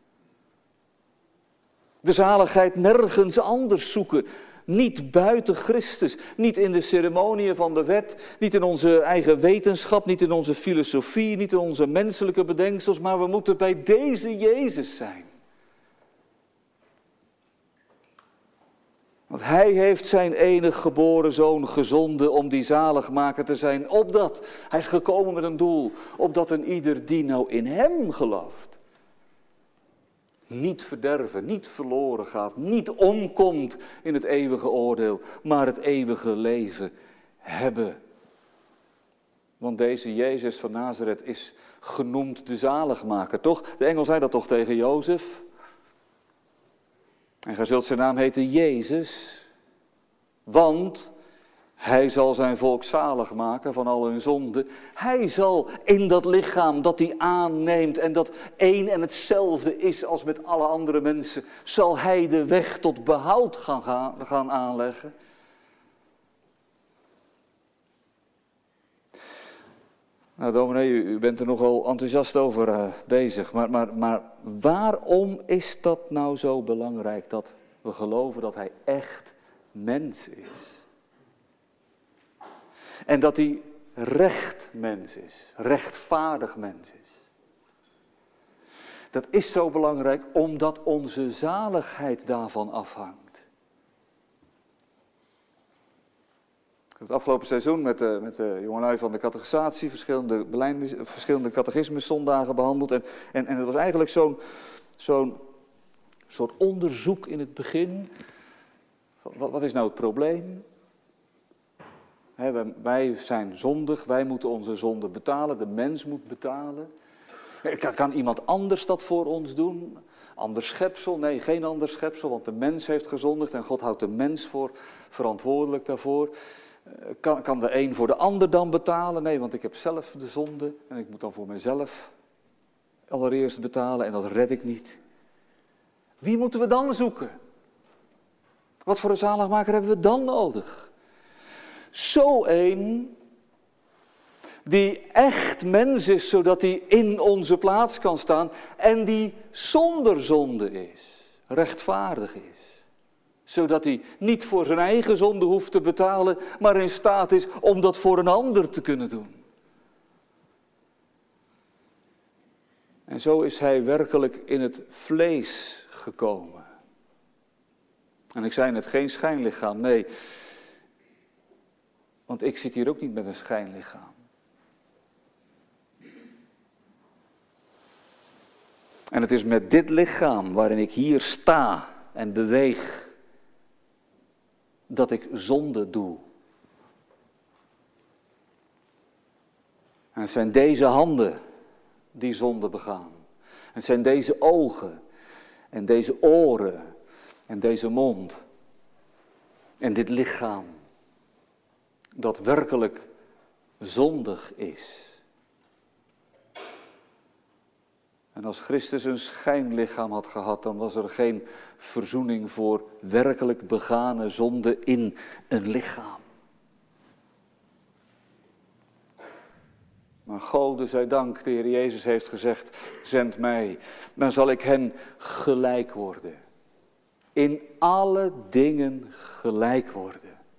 De zaligheid nergens anders zoeken. Niet buiten Christus, niet in de ceremoniën van de wet, niet in onze eigen wetenschap, niet in onze filosofie, niet in onze menselijke bedenksels, maar we moeten bij deze Jezus zijn. Want hij heeft zijn enige geboren zoon gezonden om die zaligmaker te zijn, opdat, hij is gekomen met een doel, opdat een ieder die nou in hem gelooft, niet verderven, niet verloren gaat, niet omkomt in het eeuwige oordeel, maar het eeuwige leven hebben. Want deze Jezus van Nazareth is genoemd de zaligmaker, toch? De engel zei dat toch tegen Jozef? En gij zult zijn naam heten Jezus, want hij zal zijn volk zalig maken van al hun zonden. Hij zal in dat lichaam dat hij aanneemt en dat één en hetzelfde is als met alle andere mensen, zal hij de weg tot behoud gaan aanleggen. Nou dominee, u bent er nogal enthousiast over bezig, maar waarom is dat nou zo belangrijk dat we geloven dat hij echt mens is? En dat hij recht mens is, rechtvaardig mens is. Dat is zo belangrijk omdat onze zaligheid daarvan afhangt. Ik heb het afgelopen seizoen met de jongelui van de catechisatie verschillende catechismuszondagen behandeld. En het was eigenlijk zo'n soort onderzoek in het begin. Wat is nou het probleem? Wij zijn zondig, wij moeten onze zonde betalen, de mens moet betalen. Kan iemand anders dat voor ons doen? Ander schepsel? Nee, geen ander schepsel, want de mens heeft gezondigd en God houdt de mens voor verantwoordelijk daarvoor. Kan de een voor de ander dan betalen? Nee, want ik heb zelf de zonde en ik moet dan voor mezelf allereerst betalen en dat red ik niet. Wie moeten we dan zoeken? Wat voor een zaligmaker hebben we dan nodig? Zo een die echt mens is, zodat hij in onze plaats kan staan en die zonder zonde is, rechtvaardig is. Zodat hij niet voor zijn eigen zonde hoeft te betalen, maar in staat is om dat voor een ander te kunnen doen. En zo is hij werkelijk in het vlees gekomen. En ik zei net, geen schijnlichaam, nee. Want ik zit hier ook niet met een schijnlichaam. En het is met dit lichaam waarin ik hier sta en beweeg, dat ik zonde doe. En het zijn deze handen die zonde begaan. Het zijn deze ogen en deze oren en deze mond en dit lichaam dat werkelijk zondig is. En als Christus een schijnlichaam had gehad, dan was er geen verzoening voor werkelijk begane zonde in een lichaam. Maar Gode zij dank, de Heer Jezus heeft gezegd, zend mij, dan zal ik hen gelijk worden. In alle dingen gelijk worden.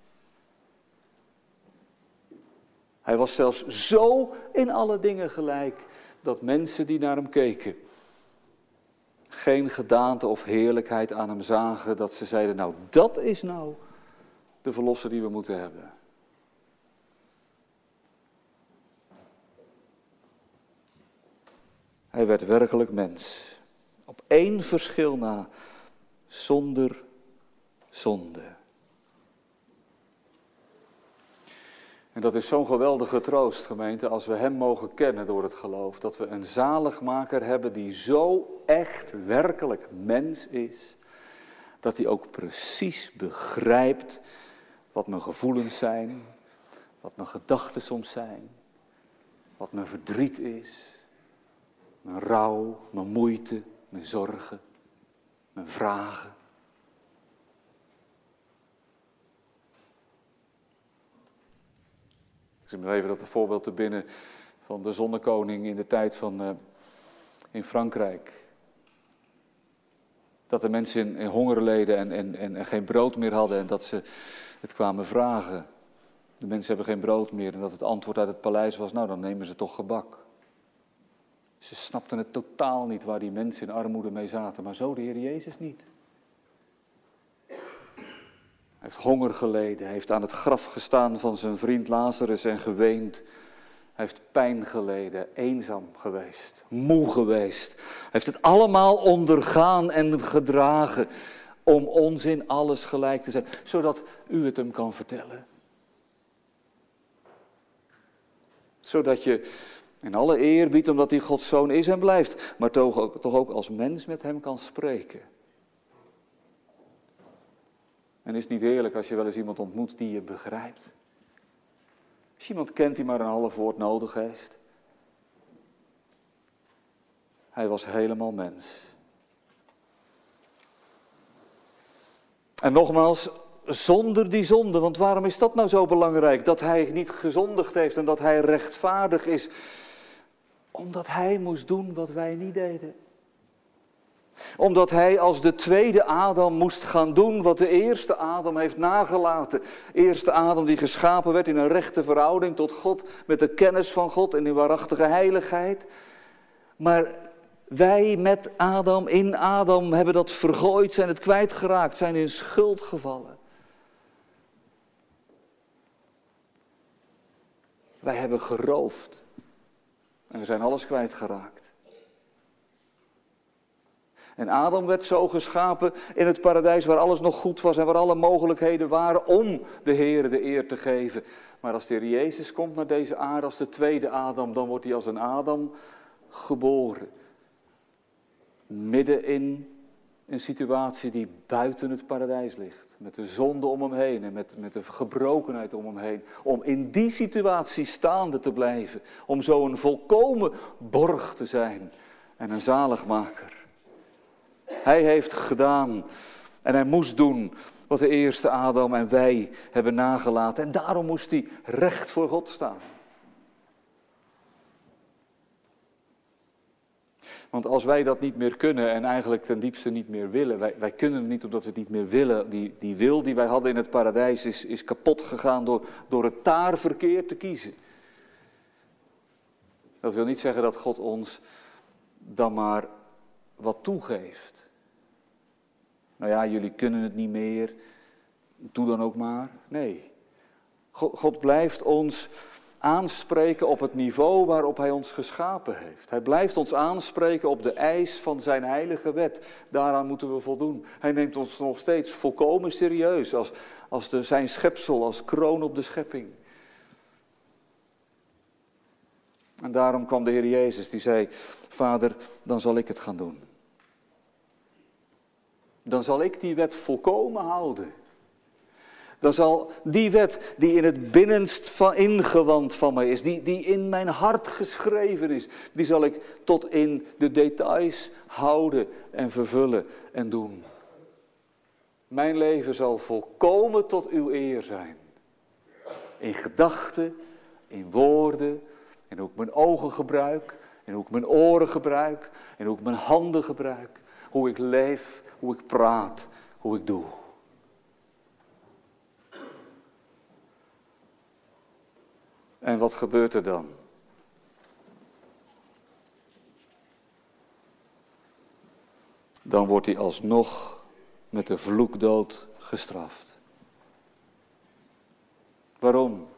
Hij was zelfs zo in alle dingen gelijk, dat mensen die naar hem keken geen gedaante of heerlijkheid aan hem zagen, dat ze zeiden, nou dat is nou de verlosser die we moeten hebben. Hij werd werkelijk mens, op één verschil na, zonder zonde. En dat is zo'n geweldige troost, gemeente, als we hem mogen kennen door het geloof. Dat we een zaligmaker hebben die zo echt werkelijk mens is. Dat hij ook precies begrijpt wat mijn gevoelens zijn. Wat mijn gedachten soms zijn. Wat mijn verdriet is. Mijn rouw, mijn moeite, mijn zorgen, mijn vragen. Ik zie me even dat voorbeeld te binnen van de zonnekoning in de tijd van in Frankrijk. Dat de mensen in honger leden en geen brood meer hadden en dat ze het kwamen vragen. De mensen hebben geen brood meer en dat het antwoord uit het paleis was, nou dan nemen ze toch gebak. Ze snapten het totaal niet waar die mensen in armoede mee zaten, maar zo de Heer Jezus niet. Hij heeft honger geleden, hij heeft aan het graf gestaan van zijn vriend Lazarus en geweend. Hij heeft pijn geleden, eenzaam geweest, moe geweest. Hij heeft het allemaal ondergaan en gedragen om ons in alles gelijk te zijn, zodat u het hem kan vertellen. Zodat je in alle eerbied, omdat hij Gods zoon is en blijft, maar toch ook als mens met hem kan spreken. En is het niet heerlijk als je wel eens iemand ontmoet die je begrijpt? Als je iemand kent die maar een half woord nodig heeft. Hij was helemaal mens. En nogmaals, zonder die zonde, want waarom is dat nou zo belangrijk? Dat hij niet gezondigd heeft en dat hij rechtvaardig is. Omdat hij moest doen wat wij niet deden. Omdat hij als de tweede Adam moest gaan doen wat de eerste Adam heeft nagelaten. Eerste Adam die geschapen werd in een rechte verhouding tot God, met de kennis van God en in waarachtige heiligheid. Maar wij met Adam, in Adam, hebben dat vergooid, zijn het kwijtgeraakt, zijn in schuld gevallen. Wij hebben geroofd en we zijn alles kwijtgeraakt. En Adam werd zo geschapen in het paradijs waar alles nog goed was en waar alle mogelijkheden waren om de Heere de eer te geven. Maar als de Heer Jezus komt naar deze aarde als de tweede Adam, dan wordt hij als een Adam geboren. Midden in een situatie die buiten het paradijs ligt. Met de zonde om hem heen en met de gebrokenheid om hem heen. Om in die situatie staande te blijven. Om zo een volkomen borg te zijn en een zaligmaker. Hij heeft gedaan en hij moest doen wat de eerste Adam en wij hebben nagelaten. En daarom moest hij recht voor God staan. Want als wij dat niet meer kunnen en eigenlijk ten diepste niet meer willen, wij kunnen het niet omdat we het niet meer willen. Die wil die wij hadden in het paradijs is kapot gegaan door het daar verkeerd te kiezen. Dat wil niet zeggen dat God ons dan maar wat toegeeft. Nou ja, jullie kunnen het niet meer, doe dan ook maar. Nee, God blijft ons aanspreken op het niveau waarop hij ons geschapen heeft. Hij blijft ons aanspreken op de eis van zijn heilige wet. Daaraan moeten we voldoen. Hij neemt ons nog steeds volkomen serieus als zijn schepsel, als kroon op de schepping. En daarom kwam de Heer Jezus die zei, Vader, dan zal ik het gaan doen. Dan zal ik die wet volkomen houden. Dan zal die wet die in het binnenst van ingewand van mij is, die in mijn hart geschreven is, die zal ik tot in de details houden en vervullen en doen. Mijn leven zal volkomen tot uw eer zijn. In gedachten, in woorden, in hoe ik mijn ogen gebruik, in hoe ik mijn oren gebruik, in hoe ik mijn handen gebruik, hoe ik leef, hoe ik praat, hoe ik doe. En wat gebeurt er dan? Dan wordt hij alsnog met de vloekdood gestraft. Waarom?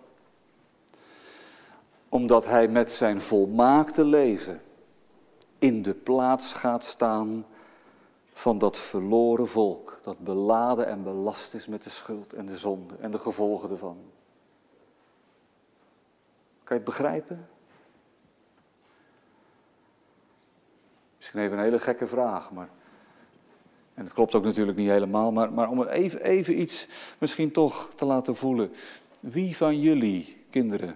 Omdat hij met zijn volmaakte leven in de plaats gaat staan van dat verloren volk, dat beladen en belast is met de schuld en de zonde en de gevolgen ervan. Kan je het begrijpen? Misschien even een hele gekke vraag, en het klopt ook natuurlijk niet helemaal, maar om het even iets misschien toch te laten voelen. Wie van jullie, kinderen,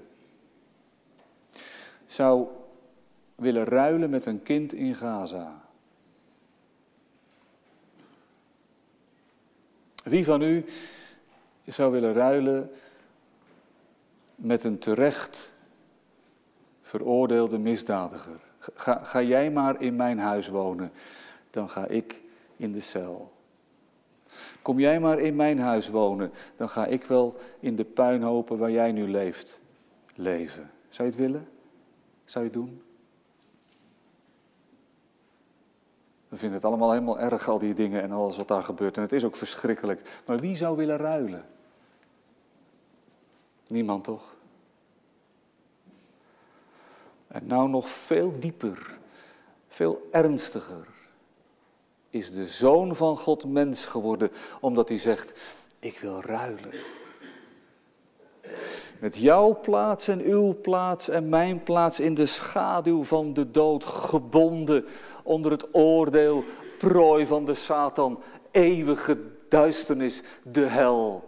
zou willen ruilen met een kind in Gaza? Wie van u zou willen ruilen met een terecht veroordeelde misdadiger? Ga jij maar in mijn huis wonen, dan ga ik in de cel. Kom jij maar in mijn huis wonen, dan ga ik wel in de puinhopen waar jij nu leeft, leven. Zou je het willen? Zou je het doen? We vinden het allemaal helemaal erg, al die dingen en alles wat daar gebeurt. En het is ook verschrikkelijk. Maar wie zou willen ruilen? Niemand toch? En nou nog veel dieper, veel ernstiger is de Zoon van God mens geworden, omdat hij zegt, ik wil ruilen. Met jouw plaats en uw plaats en mijn plaats in de schaduw van de dood, gebonden onder het oordeel, prooi van de Satan, eeuwige duisternis, de hel.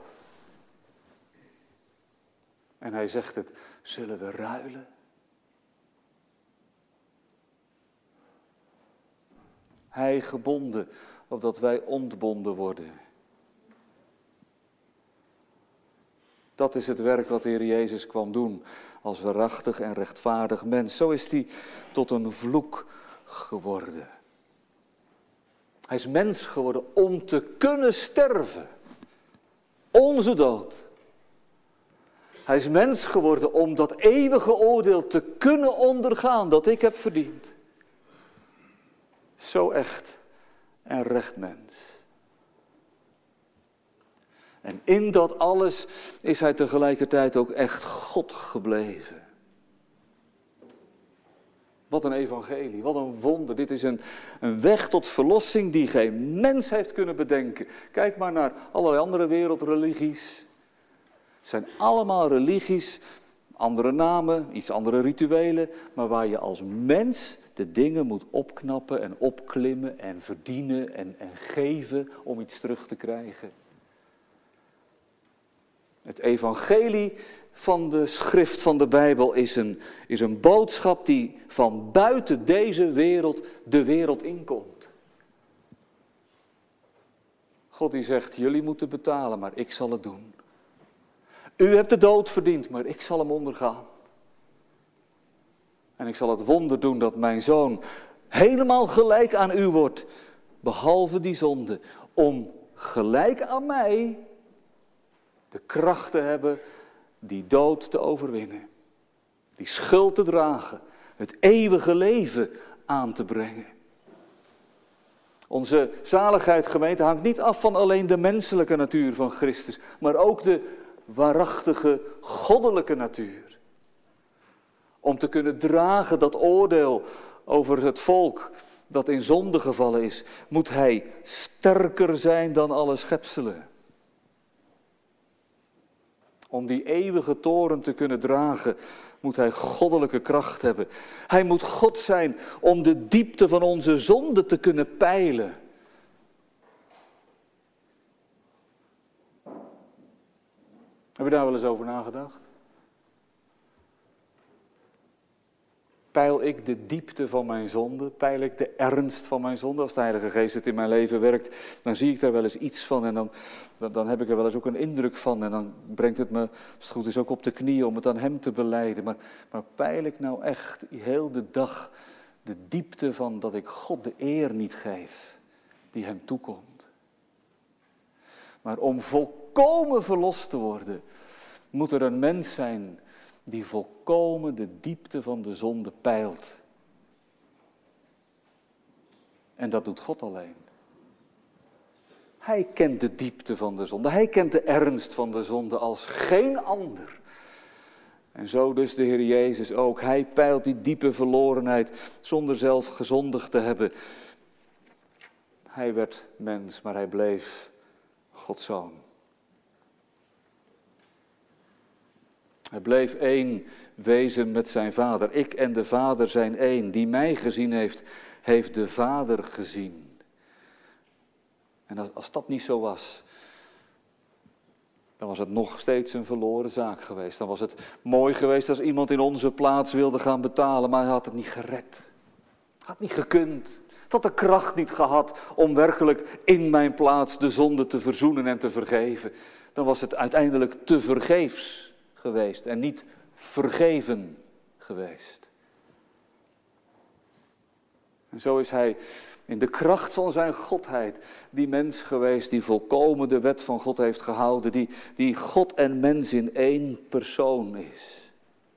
En hij zegt het, zullen we ruilen? Hij gebonden, opdat wij ontbonden worden. Dat is het werk wat de Heer Jezus kwam doen als waarachtig en rechtvaardig mens. Zo is hij tot een vloek geworden. Hij is mens geworden om te kunnen sterven. Onze dood. Hij is mens geworden om dat eeuwige oordeel te kunnen ondergaan dat ik heb verdiend. Zo echt en recht mens. En in dat alles is hij tegelijkertijd ook echt God gebleven. Wat een evangelie, wat een wonder. Dit is een weg tot verlossing die geen mens heeft kunnen bedenken. Kijk maar naar allerlei andere wereldreligies. Het zijn allemaal religies, andere namen, iets andere rituelen, maar waar je als mens de dingen moet opknappen en opklimmen en verdienen en geven om iets terug te krijgen. Het evangelie van de schrift van de Bijbel is een boodschap die van buiten deze wereld de wereld inkomt. God die zegt, jullie moeten betalen, maar ik zal het doen. U hebt de dood verdiend, maar ik zal hem ondergaan. En ik zal het wonder doen dat mijn zoon helemaal gelijk aan u wordt, behalve die zonde, om gelijk aan mij de kracht te hebben die dood te overwinnen, die schuld te dragen, het eeuwige leven aan te brengen. Onze zaligheid, gemeente, hangt niet af van alleen de menselijke natuur van Christus, maar ook de waarachtige goddelijke natuur. Om te kunnen dragen dat oordeel over het volk dat in zonde gevallen is, moet hij sterker zijn dan alle schepselen. Om die eeuwige toorn te kunnen dragen, moet hij goddelijke kracht hebben. Hij moet God zijn om de diepte van onze zonde te kunnen peilen. Heb je daar wel eens over nagedacht? Peil ik de diepte van mijn zonde? Peil ik de ernst van mijn zonde? Als de Heilige Geest het in mijn leven werkt, dan zie ik daar wel eens iets van en dan heb ik er wel eens ook een indruk van. En dan brengt het me, als het goed is, ook op de knieën om het aan hem te belijden. Maar peil ik nou echt heel de dag de diepte van dat ik God de eer niet geef die hem toekomt? Maar om volkomen verlost te worden, moet er een mens zijn die volkomen de diepte van de zonde peilt. En dat doet God alleen. Hij kent de diepte van de zonde. Hij kent de ernst van de zonde als geen ander. En zo dus de Heer Jezus ook. Hij peilt die diepe verlorenheid zonder zelf gezondigd te hebben. Hij werd mens, maar hij bleef Gods zoon. Hij bleef één wezen met zijn vader. Ik en de Vader zijn één. Die mij gezien heeft, heeft de Vader gezien. En als dat niet zo was, dan was het nog steeds een verloren zaak geweest. Dan was het mooi geweest als iemand in onze plaats wilde gaan betalen, maar hij had het niet gered. Had niet gekund. Het had de kracht niet gehad om werkelijk in mijn plaats de zonde te verzoenen en te vergeven. Dan was het uiteindelijk te vergeefs geweest en niet vergeven geweest. En zo is hij in de kracht van zijn godheid die mens geweest die volkomen de wet van God heeft gehouden, die God en mens in één persoon is.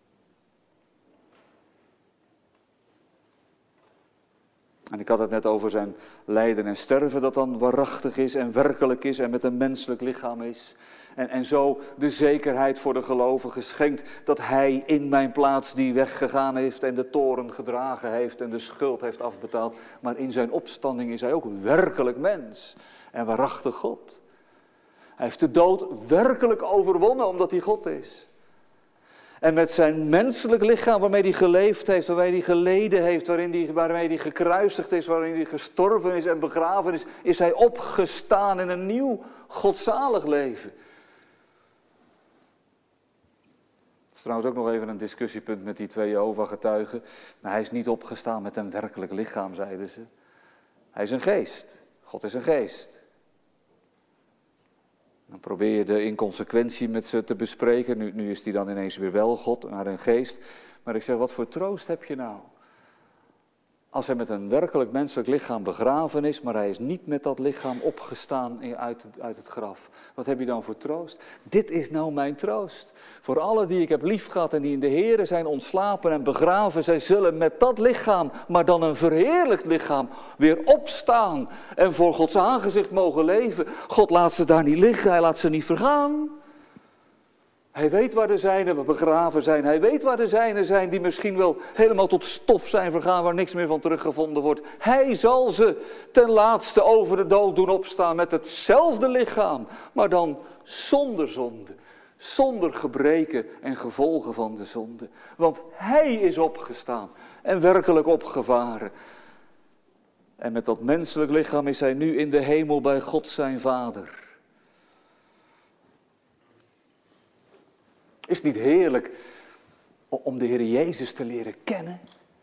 En ik had het net over zijn lijden en sterven dat dan waarachtig is en werkelijk is en met een menselijk lichaam is. En zo de zekerheid voor de gelovigen schenkt dat hij in mijn plaats die weggegaan heeft en de toorn gedragen heeft en de schuld heeft afbetaald. Maar in zijn opstanding is hij ook werkelijk mens en waarachtig God. Hij heeft de dood werkelijk overwonnen omdat hij God is. En met zijn menselijk lichaam waarmee hij geleefd heeft, waarmee hij geleden heeft, waarmee hij gekruisigd is, waarin hij gestorven is en begraven is, is hij opgestaan in een nieuw godzalig leven. Dat is trouwens ook nog even een discussiepunt met die 2 Jehovah-getuigen. Nou, hij is niet opgestaan met een werkelijk lichaam, zeiden ze. Hij is een geest. God is een geest. Dan probeer je de inconsequentie met ze te bespreken. Nu is hij dan ineens weer wel God, maar een geest. Maar ik zeg, wat voor troost heb je nou? Als hij met een werkelijk menselijk lichaam begraven is, maar hij is niet met dat lichaam opgestaan uit het graf. Wat heb je dan voor troost? Dit is nou mijn troost. Voor allen die ik heb liefgehad en die in de Here zijn ontslapen en begraven, zij zullen met dat lichaam, maar dan een verheerlijkt lichaam, weer opstaan en voor Gods aangezicht mogen leven. God laat ze daar niet liggen, hij laat ze niet vergaan. Hij weet waar de zijnen begraven zijn. Hij weet waar de zijnen zijn die misschien wel helemaal tot stof zijn vergaan, waar niks meer van teruggevonden wordt. Hij zal ze ten laatste over de dood doen opstaan met hetzelfde lichaam, maar dan zonder zonde, Zonder gebreken en gevolgen van de zonde. Want hij is opgestaan en werkelijk opgevaren. En met dat menselijk lichaam is hij nu in de hemel bij God zijn Vader. Is het niet heerlijk om de Heer Jezus te leren kennen?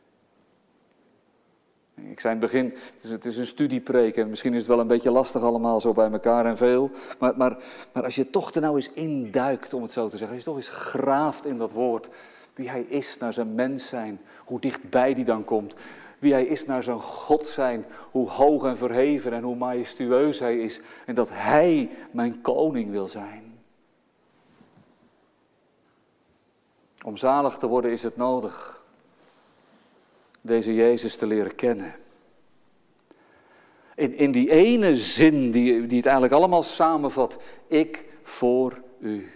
Ik zei in het begin, het is een studiepreek en misschien is het wel een beetje lastig allemaal zo bij elkaar en veel. Maar als je toch er nou eens induikt, om het zo te zeggen, als je toch eens graaft in dat woord, wie hij is naar zijn mens zijn, hoe dichtbij die dan komt. Wie hij is naar zijn God zijn, hoe hoog en verheven en hoe majestueus hij is. En dat hij mijn koning wil zijn. Om zalig te worden is het nodig deze Jezus te leren kennen. In die ene zin die het eigenlijk allemaal samenvat. Ik voor u.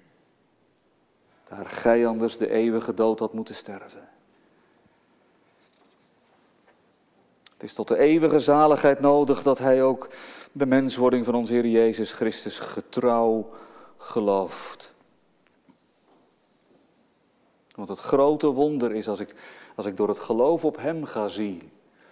Daar gij anders de eeuwige dood had moeten sterven. Het is tot de eeuwige zaligheid nodig dat hij ook de menswording van onze Heer Jezus Christus getrouw gelooft. Want het grote wonder is als ik door het geloof op hem ga zien,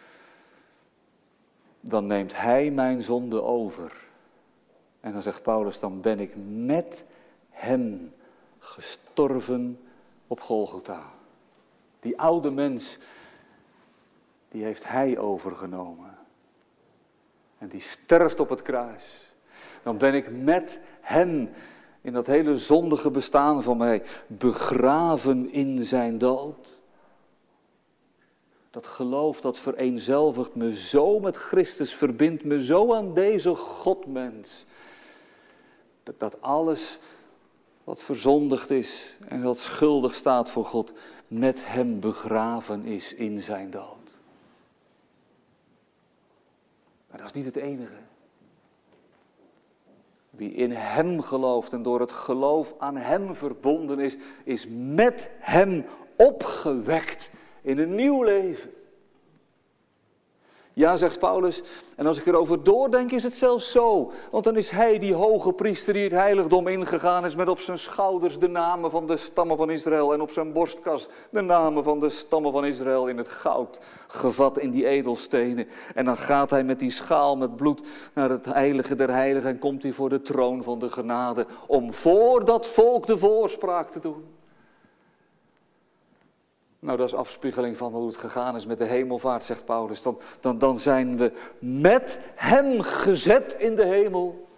dan neemt hij mijn zonde over. En dan zegt Paulus, dan ben ik met hem gestorven op Golgotha. Die oude mens, die heeft hij overgenomen. En die sterft op het kruis. Dan ben ik met hem in dat hele zondige bestaan van mij begraven in zijn dood. Dat geloof, dat vereenzelvigt me zo met Christus, verbindt me zo aan deze Godmens. Dat alles wat verzondigd is en wat schuldig staat voor God, met hem begraven is in zijn dood. Maar dat is niet het enige. Wie in hem gelooft en door het geloof aan hem verbonden is met hem opgewekt in een nieuw leven. Ja, zegt Paulus, en als ik erover doordenk is het zelfs zo. Want dan is hij die hoge priester die het heiligdom ingegaan is met op zijn schouders de namen van de stammen van Israël. En op zijn borstkas de namen van de stammen van Israël in het goud gevat in die edelstenen. En dan gaat hij met die schaal met bloed naar het heilige der heiligen en komt hij voor de troon van de genade. Om voor dat volk de voorspraak te doen. Nou, dat is afspiegeling van hoe het gegaan is met de hemelvaart, zegt Paulus. Dan zijn we met hem gezet in de hemel.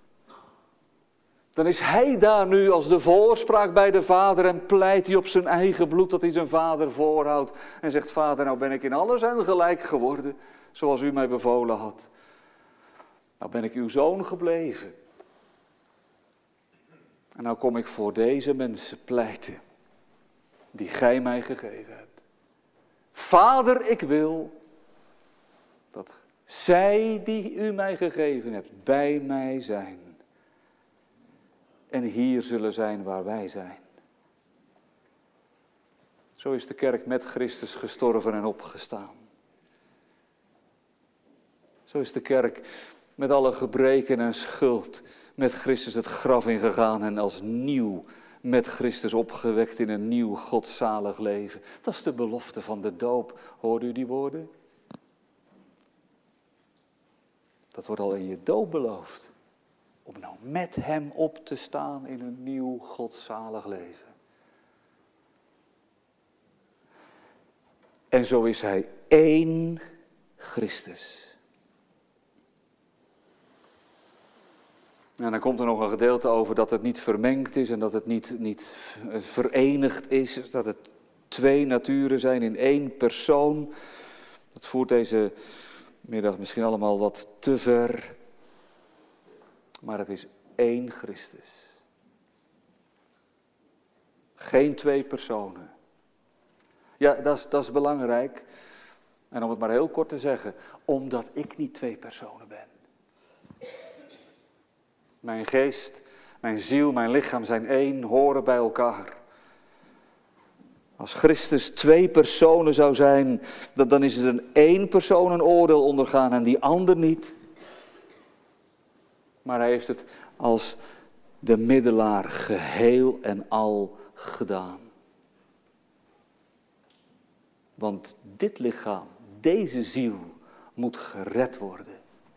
Dan is hij daar nu als de voorspraak bij de Vader en pleit hij op zijn eigen bloed dat hij zijn Vader voorhoudt. En zegt, Vader, nou ben ik in alles en gelijk geworden, zoals u mij bevolen had. Nou ben ik uw zoon gebleven. En nou kom ik voor deze mensen pleiten. Die gij mij gegeven hebt. Vader, ik wil dat zij die u mij gegeven hebt bij mij zijn. En hier zullen zijn waar wij zijn. Zo is de kerk met Christus gestorven en opgestaan. Zo is de kerk met alle gebreken en schuld met Christus het graf ingegaan en als nieuw met Christus opgewekt in een nieuw godzalig leven. Dat is de belofte van de doop. Hoorde u die woorden? Dat wordt al in je doop beloofd. Om nou met hem op te staan in een nieuw godzalig leven. En zo is hij één Christus. En dan komt er nog een gedeelte over dat het niet vermengd is en dat het niet verenigd is. Dat het twee naturen zijn in één persoon. Dat voert deze middag misschien allemaal wat te ver. Maar het is één Christus. Geen twee personen. Ja, dat is belangrijk. En om het maar heel kort te zeggen, omdat ik niet twee personen ben. Mijn geest, mijn ziel, mijn lichaam zijn één, horen bij elkaar. Als Christus twee personen zou zijn, dan is het een één persoon een oordeel ondergaan en die ander niet. Maar hij heeft het als de middelaar geheel en al gedaan. Want dit lichaam, deze ziel, moet gered worden.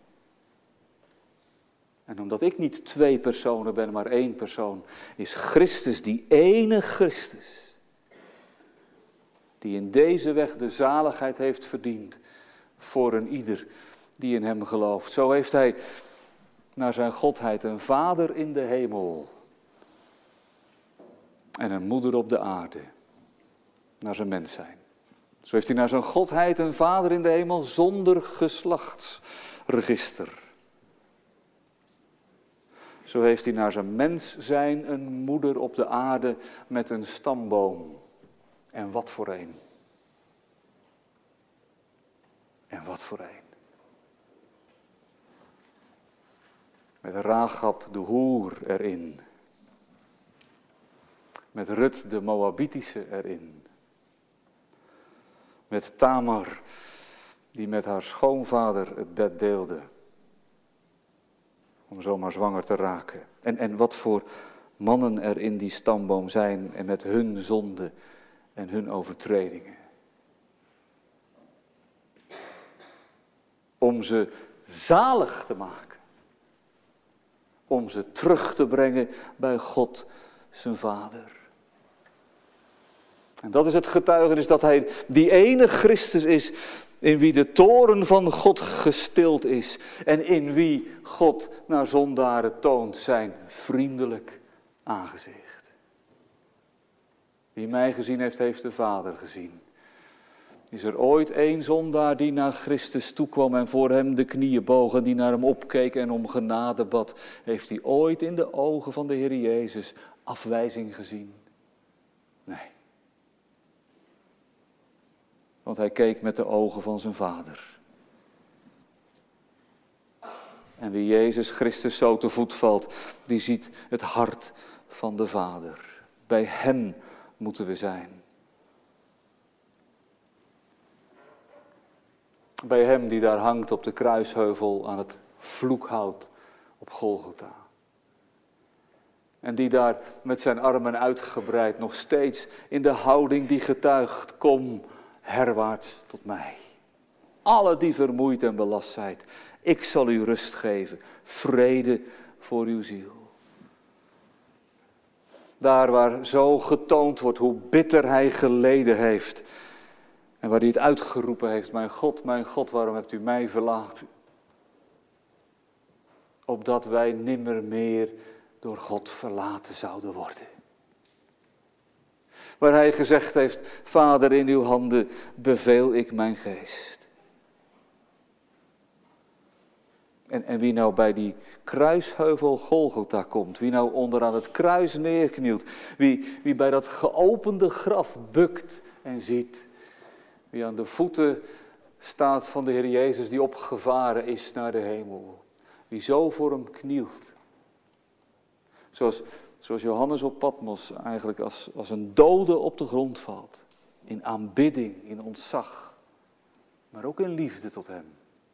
En omdat ik niet 2 personen ben, maar 1 persoon, is Christus die ene Christus, die in deze weg de zaligheid heeft verdiend voor een ieder die in hem gelooft. Zo heeft hij naar zijn godheid een vader in de hemel en een moeder op de aarde, naar zijn mens zijn. Zo heeft hij naar zijn godheid een vader in de hemel zonder geslachtsregister. Zo heeft hij naar zijn mens zijn een moeder op de aarde met een stamboom. En wat voor een. En wat voor een. Met Rachab de hoer erin. Met Rut de Moabitische erin. Met Tamar, die met haar schoonvader het bed deelde. Om zomaar zwanger te raken. En wat voor mannen er in die stamboom zijn en met hun zonden en hun overtredingen. Om ze zalig te maken. Om ze terug te brengen bij God, zijn Vader. En dat is het getuigenis dat hij die ene Christus is, in wie de toorn van God gestild is. En in wie God naar zondaren toont zijn vriendelijk aangezicht. Wie mij gezien heeft, heeft de Vader gezien. Is er ooit één zondaar die naar Christus toekwam en voor hem de knieën boog en die naar hem opkeek en om genade bad? Heeft hij ooit in de ogen van de Heer Jezus afwijzing gezien? Nee. Want hij keek met de ogen van zijn Vader. En wie Jezus Christus zo te voet valt, die ziet het hart van de Vader. Bij hem moeten we zijn. Bij hem die daar hangt op de kruisheuvel aan het vloekhout op Golgotha. En die daar met zijn armen uitgebreid nog steeds in de houding die getuigt, kom herwaarts tot mij. Alle die vermoeid en belast zijt, ik zal u rust geven, vrede voor uw ziel. Daar waar zo getoond wordt hoe bitter hij geleden heeft. En waar hij het uitgeroepen heeft, mijn God, waarom hebt u mij verlaten? Opdat wij nimmer meer door God verlaten zouden worden. Waar hij gezegd heeft, Vader, in uw handen beveel ik mijn geest. En wie nou bij die kruisheuvel Golgotha komt, wie nou onderaan het kruis neerknielt, wie bij dat geopende graf bukt en ziet, wie aan de voeten staat van de Heer Jezus die opgevaren is naar de hemel, wie zo voor hem knielt. Zoals Johannes op Patmos eigenlijk als een dode op de grond valt. In aanbidding, in ontzag, maar ook in liefde tot hem.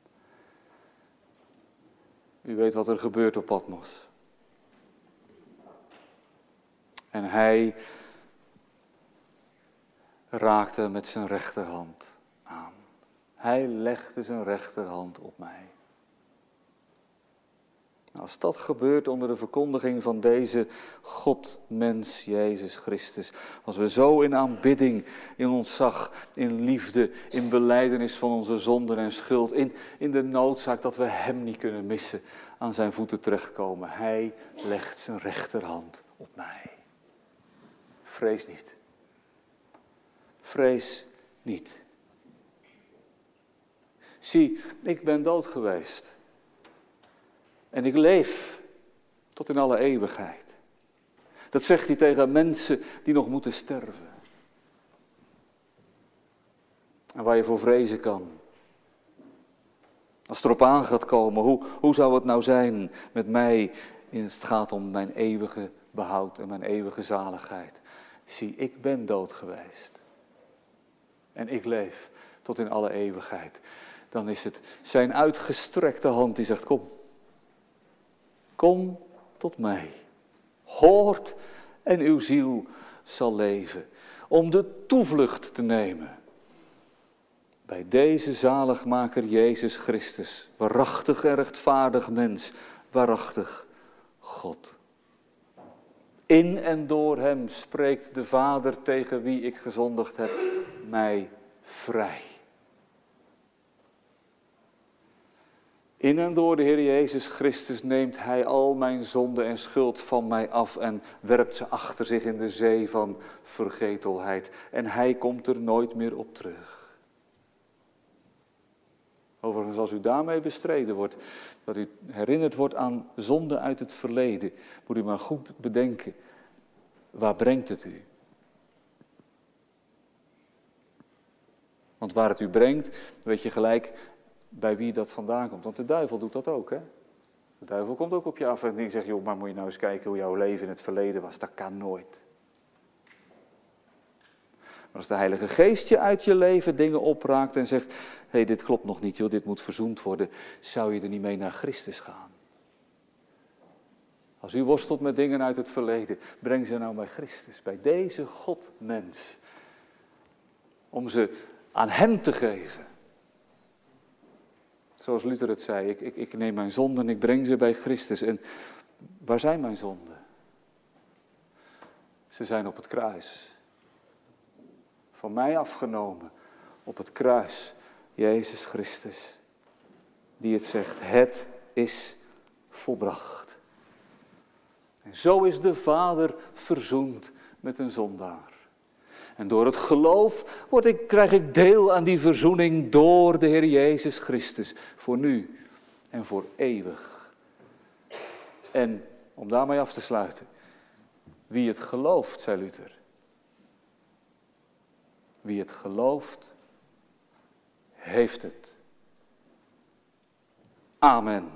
U weet wat er gebeurt op Patmos. En hij raakte met zijn rechterhand aan. Hij legde zijn rechterhand op mij. Als dat gebeurt onder de verkondiging van deze God-mens Jezus Christus. Als we zo in aanbidding, in ontzag, in liefde, in belijdenis van onze zonden en schuld, in de noodzaak dat we hem niet kunnen missen, aan zijn voeten terechtkomen. Hij legt zijn rechterhand op mij. Vrees niet. Vrees niet. Zie, ik ben dood geweest. En ik leef tot in alle eeuwigheid. Dat zegt hij tegen mensen die nog moeten sterven. En waar je voor vrezen kan. Als het erop aan gaat komen, hoe zou het nou zijn met mij? Het gaat om mijn eeuwige behoud en mijn eeuwige zaligheid. Zie, ik ben dood geweest. En ik leef tot in alle eeuwigheid. Dan is het zijn uitgestrekte hand die zegt, kom. Kom tot mij. hoort en uw ziel zal leven. Om de toevlucht te nemen bij deze zaligmaker Jezus Christus, waarachtig en rechtvaardig mens, waarachtig God. In en door hem spreekt de Vader tegen wie ik gezondigd heb, mij vrij. In en door de Heer Jezus Christus neemt hij al mijn zonde en schuld van mij af en werpt ze achter zich in de zee van vergetelheid. En hij komt er nooit meer op terug. Overigens, als u daarmee bestreden wordt, dat u herinnerd wordt aan zonde uit het verleden, moet u maar goed bedenken, waar brengt het u? Want waar het u brengt, weet je gelijk bij wie dat vandaan komt. Want de duivel doet dat ook, hè? De duivel komt ook op je af en zegt, joh, maar moet je nou eens kijken hoe jouw leven in het verleden was. Dat kan nooit. Maar als de Heilige Geest je uit je leven dingen opraakt en zegt, hé, dit klopt nog niet, joh, dit moet verzoend worden, zou je er niet mee naar Christus gaan? Als u worstelt met dingen uit het verleden, breng ze nou bij Christus, bij deze Godmens. Om ze aan hem te geven. Zoals Luther het zei, ik neem mijn zonden en ik breng ze bij Christus. En waar zijn mijn zonden? Ze zijn op het kruis. Van mij afgenomen op het kruis. Jezus Christus. Die het zegt, het is volbracht. En zo is de Vader verzoend met een zondaar. En door het geloof krijg ik deel aan die verzoening door de Heer Jezus Christus. Voor nu en voor eeuwig. En om daarmee af te sluiten. Wie het gelooft, zei Luther. Wie het gelooft, heeft het. Amen.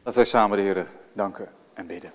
Laten wij samen de Heer danken en bidden.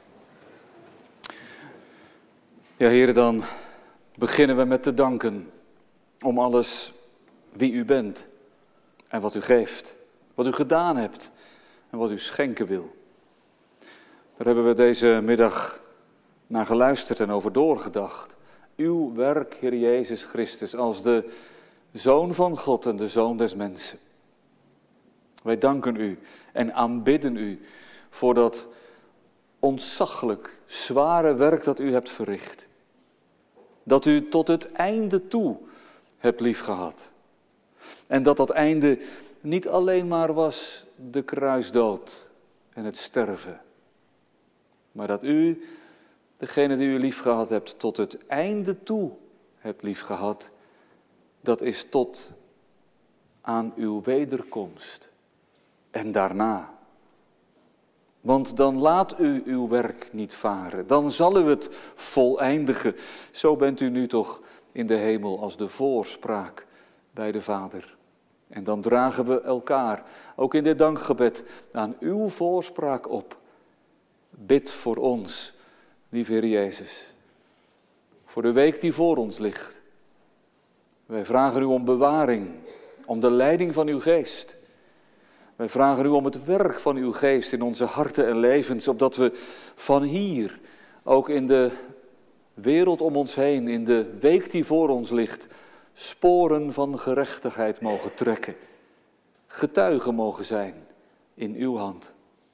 Ja, Heer, dan beginnen we met te danken om alles wie u bent en wat u geeft, wat u gedaan hebt en wat u schenken wil. Daar hebben we deze middag naar geluisterd en over doorgedacht. Uw werk, Heer Jezus Christus, als de Zoon van God en de Zoon des mensen. Wij danken u en aanbidden u voor dat ontzaglijk zware werk dat u hebt verricht. Dat u tot het einde toe hebt liefgehad. En dat einde niet alleen maar was de kruisdood en het sterven. Maar dat u, degene die u liefgehad hebt, tot het einde toe hebt liefgehad. Dat is tot aan uw wederkomst. En daarna. Want dan laat u uw werk niet varen. Dan zal u het voleindigen. Zo bent u nu toch in de hemel als de voorspraak bij de Vader. En dan dragen we elkaar, ook in dit dankgebed, aan uw voorspraak op. Bid voor ons, lieve Heer Jezus. Voor de week die voor ons ligt. Wij vragen u om bewaring, om de leiding van uw geest. Wij vragen u om het werk van uw geest in onze harten en levens, opdat we van hier, ook in de wereld om ons heen, in de week die voor ons ligt, sporen van gerechtigheid mogen trekken. Getuigen mogen zijn in uw hand.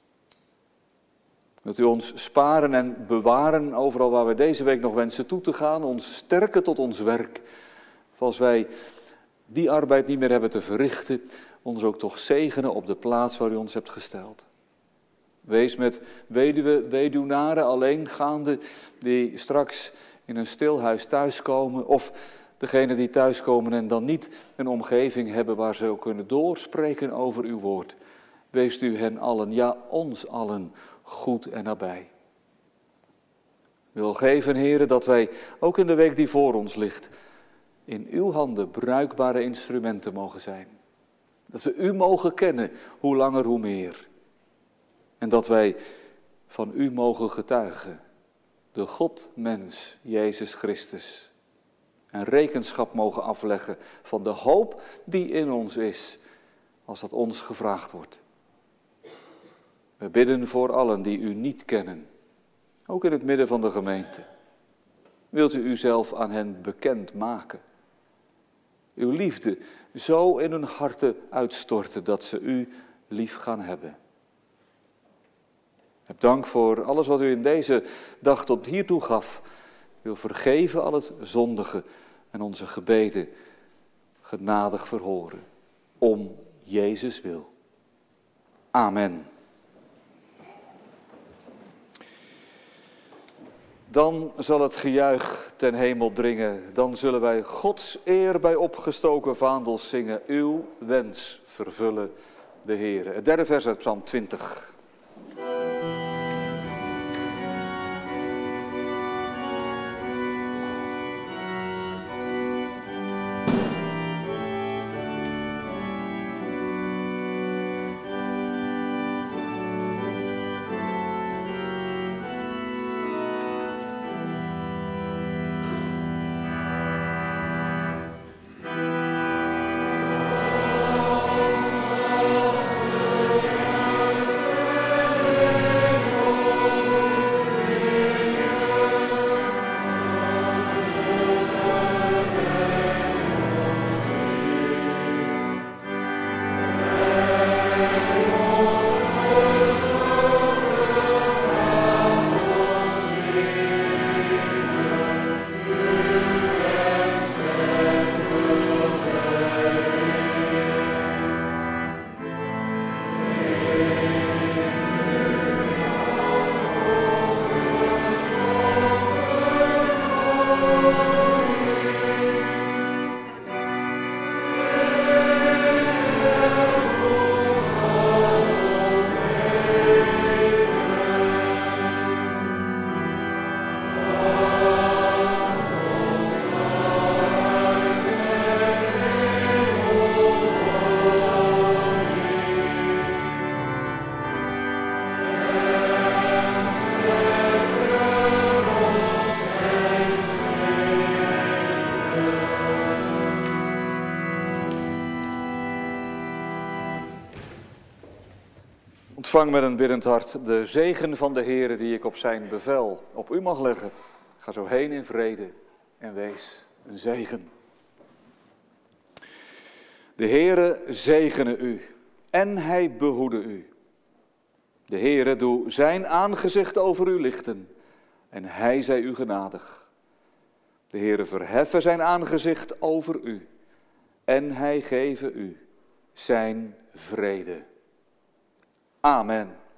Wilt u ons sparen en bewaren overal waar we deze week nog wensen toe te gaan, ons sterken tot ons werk. Of als wij die arbeid niet meer hebben te verrichten, ons ook toch zegenen op de plaats waar u ons hebt gesteld. Wees met weduwe, weduwnaren, alleengaande die straks in een stilhuis thuiskomen. Of degene die thuiskomen en dan niet een omgeving hebben waar ze ook kunnen doorspreken over uw woord. Wees u hen allen, ja ons allen, goed en nabij. Wil geven, Heere, dat wij ook in de week die voor ons ligt, in uw handen bruikbare instrumenten mogen zijn. Dat we u mogen kennen, hoe langer hoe meer. En dat wij van u mogen getuigen, de God-mens, Jezus Christus. En rekenschap mogen afleggen van de hoop die in ons is, als dat ons gevraagd wordt. We bidden voor allen die u niet kennen, ook in het midden van de gemeente. Wilt u uzelf aan hen bekend maken? Uw liefde zo in hun harten uitstorten dat ze u lief gaan hebben. Heb dank voor alles wat u in deze dag tot hiertoe gaf. Wil vergeven al het zondige en onze gebeden genadig verhoren. Om Jezus wil. Amen. Dan zal het gejuich ten hemel dringen. Dan zullen wij Gods eer bij opgestoken vaandels zingen. Uw wens vervullen de Heere. Het derde vers uit Psalm 20. Ontvang met een biddend hart de zegen van de Heere die ik op zijn bevel op u mag leggen. Ga zo heen in vrede en wees een zegen. De Heere zegene u en hij behoede u. De Heere doe zijn aangezicht over u lichten en hij zij u genadig. De Heere verheffe zijn aangezicht over u en hij geve u zijn vrede. Amen.